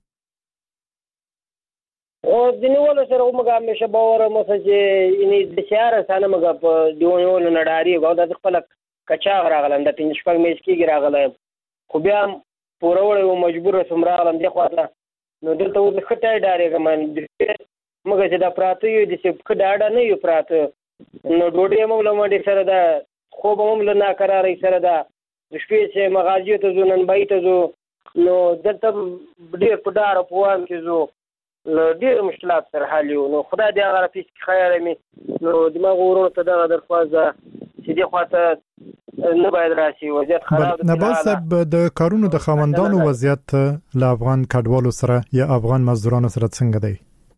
او د نیول سره موږ همیشه باور مو چې اني د شهر سره موږ په دیونیول نډاري غو د خپل کچا راغلم د 5 شپږ میش کې راغلم خو بیا پورول او مجبور سم راغلم دی خواته نو دلته و خټای ډارېګم موږ چې دا پراته یو د څه خډاډه نه یو پراته نو ډوډۍ موږ لمړې سره دا خو به موږ نه قرارې سره دا د شپې چې مغازي ته ځو نن بای ته ځو نو دلته ډېر په دار په وام کې ځو ډېر مشکلات سره حل یو نو خدای دې هغه پیس خیر مې نو دماغ ورو ته دغه درخواست چې دی خواته نه باید راشي وضعیت خراب نه بس د کارونو د خاوندانو وضعیت له افغان کډوالو سره یا افغان مزدورانو سره څنګه دی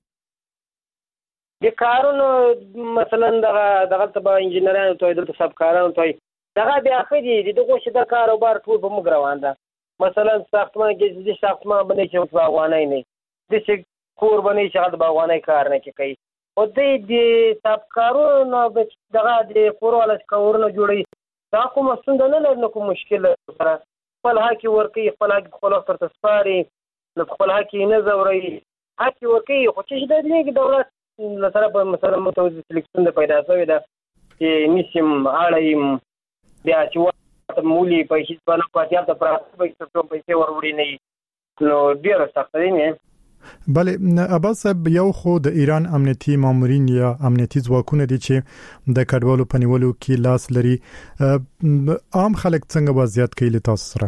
د کارونو مثلا دغه تبع انجنیرانو ته د سبکارانو ته دغه بیا خدي دغه شي د کاروبار ټول په موږ روان ده مثلا ساختمان کې د ساختمان باندې چې باغوانای نه د کور باندې چې د باغوانای کار نه کوي او د سبکارونو دغه د کورواله کورونه جوړي دا کوم څنګه نه لري کوم مشکل سره خپل حق ورکی خپل حق خپل تر تسپاري خپل حق نه زوري حق ورکی خو چې د دې دولت لپاره مثلا متوجه سلیکشن پیدا شوی دا چې نشم اړایم بیا چې مولي پیسې باندې پاتې د پراته پیسې وروړي نه نو ډیر سخت دی نه بله عباس یو خو د ایران امنیتي مامورین یا امنیتي ځواکونه دي چې د کډوالو په نیولو کې لاس لري عام خلک څنګه وضعیت کوي له تاسو سره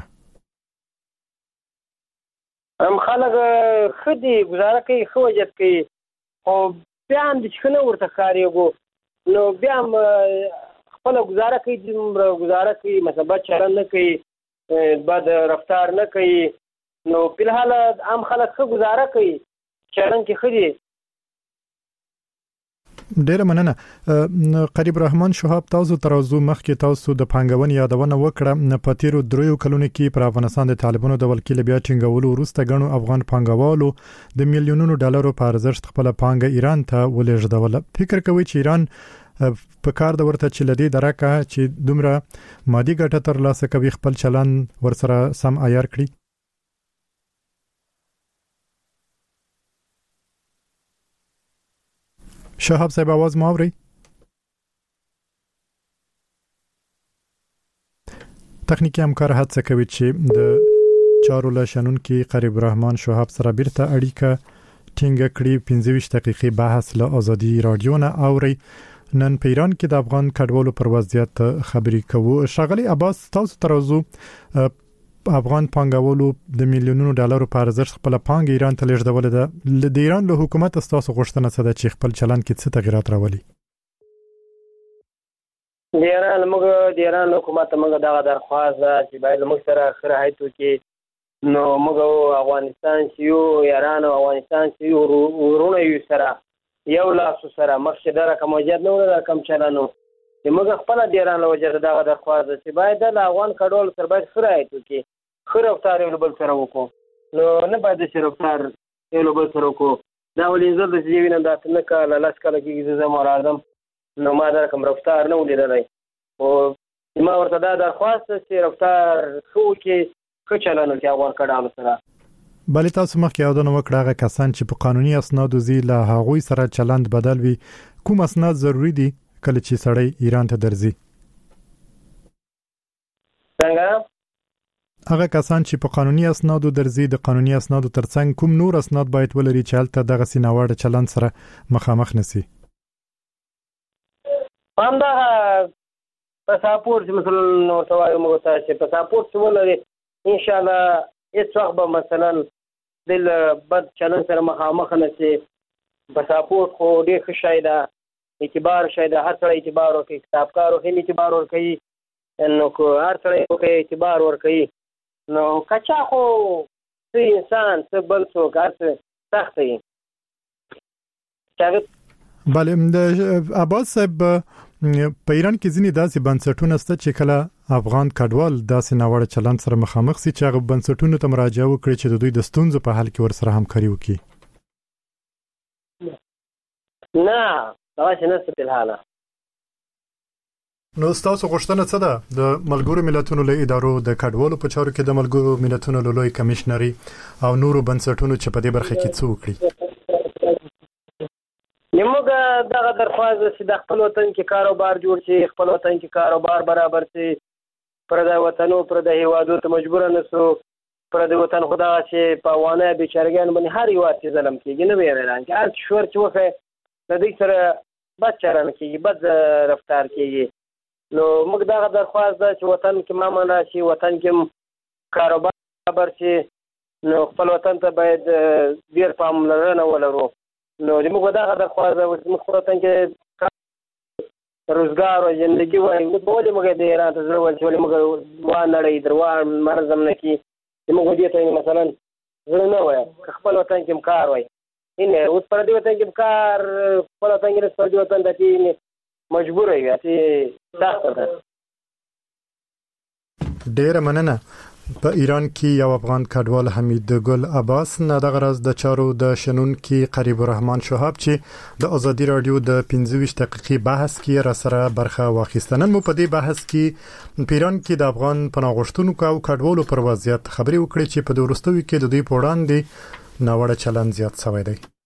عام خلک خدي گزاره کوي خو وجد کوي او بیا هم د څنګه ورته کاریږي نو بیا خپل گزاره کوي مثلا چلن نه کوي بد رفتار نه کوي نو په حال عام خلک څه گزاره کوي چلن کې خدي ډیره مننه قریب رحمان شهاب تاسو ترازو مخکې تاسو د پنګون یادونه وکړه نه پاتیرو دریو کلونو کې پر افغانستان د طالبانو د ولکې بیا ټینګولو وروسته غنو افغان پنګوالو د میلیونونو ډالرو په ارزښت خپل پانګه ایران ته ولېږدول فکر کوي چې ایران په کار د ورته چې لدی درکه چې دومره مادي ګټه تر لاسه کوي خپل چلن ورسره سم عیار کړي شهاب صاحب आवाज ما اوري تخنیکی همکار هڅه کوي چې د چارو لشنون کې قریب رحمان شهاب سره بیرته اړیکه ټینګه کړي 15 دقیقې بحث له ازادي رادیو نه اوري نن په ایران کې د افغان کډوالو پر وضعیت خبري کوو شغلي عباس تاسو ترازو افغان پانګوالو د میلیونونو ډالرو په ارزښت خپل پانګه ایران ته لیږدول ده د ایران له حکومت تاسو غوښتنه څه ده چې خپل چلن کې څه تغیرات راولي د ایران حکومت موږ دغه درخواست چې باید موږ سره خراحت وکړي نو موږ افغانستان چې ایران او افغانستان چې ورونه یو سره یو لاس سره مخکې دا رقم وجد نه ولا کم چلنو چې موږ خپل د ایران له وجه دغه درخواست چې باید د افغان کډوالو سره باید خراحت وکړي خرفتار یو بل سره وکړو نو نه باید شرفتار یو بل سره وکړو دا ولې زړه د جیوینه د نه کال لاس کال کې زما راځم نو ما دا کوم رفتار نه ولیدلای او ما ورته دا درخواست چې رفتار خو کې خچلانو کې افغان کډوالو سره بلې تاسو مخکې یادونه وکړه هغه کسان چې په قانوني اسنادو زی له هغوی سره چلند بدل وي کوم اسناد ضروری دي کله چې سړی ایران ته درځي څنګه هغه کسان چې په قانوني اسنادو درځي د قانوني اسنادو ترڅنګ کوم نور اسناد باید ولري چې هلته دغه سیناوړ چلند سره مخامخ نسی همدا پاسپورت مثلا نو توای موږ ته چې پاسپورت ولري ان شاء الله هیڅ وخت به مثلا د بد چلند سره مخامخ نسی پاسپورت خو ډیر ښه شی ده اعتبار شاید هر څه اعتبار ورکړي کتابکارو هم اعتبار ورکړي نو کو هر څه اعتبار ورکړي نو کچا خو انسان څه بل څوک هر سخت دی بله عباس صاحب په ایران کې ځینې داسې بنسټونه شته چې کله افغان کډوال داسې ناوړه چلند سره مخامخ سي چې هغه بنسټونو ته مراجعه وکړي چې د دوی د ستونزو په حل کې ورسره همکاري وکړي نه دا څه نه څه په حاله نو تاسو غوښتنه څه ده د ملګرو ملتونو له ادارو د کډوالو په چارو کې د ملګرو ملتونو له لوی کمشنري او نورو بنسټونو چې په دې برخه کې څه وکړي موږ دغه درخواست چې د خپل وطن کې کاروبار جوړ شي خپل وطن کې کاروبار برابر شي پر د وطنو پر د هیوادو ته مجبور نه سو پر د وطن خدا چې په وانه بیچارګان باندې هر یو څه ظلم کیږي نه ویران کې هر شور چې وخه د دې سره بد چلند کیږي بد رفتار کیږي نو موږ دغه درخواست ده چې وطن کې مامن راشي وطن کې کاروبار برابر شي نو خپل وطن ته باید ډیر پاملرنه ولرو نو موږ دغه درخواست ده چې موږ وطن کې روزګار او ژوندۍ وایي په ولې موږ د ایران ته ځو چې موږ وانړې دروان مرزم نه کی موږ دې ته مثلا زه نه وایم خپل وطن کې کار وای ان اوس پر دې وطن کې کار خپل وطن کې پر دې وطن ته مجبور یې چې تاسو ده ډېر مننه په ایران کې یو افغان کډوال حمید ګل عباس نه د غرض د چارو د شنن کې قریب الرحمن شهاب چې د ازادي رادیو د 25 دقیقې بحث کې را سره برخه واخیستنن مو په دې بحث کې پیران کې د افغان پناهغښتونکو او کډوالو پر وضعیت خبري وکړي چې په دورستوي کې د دوی په وړاندې ناوړه چلند زیات شوی دی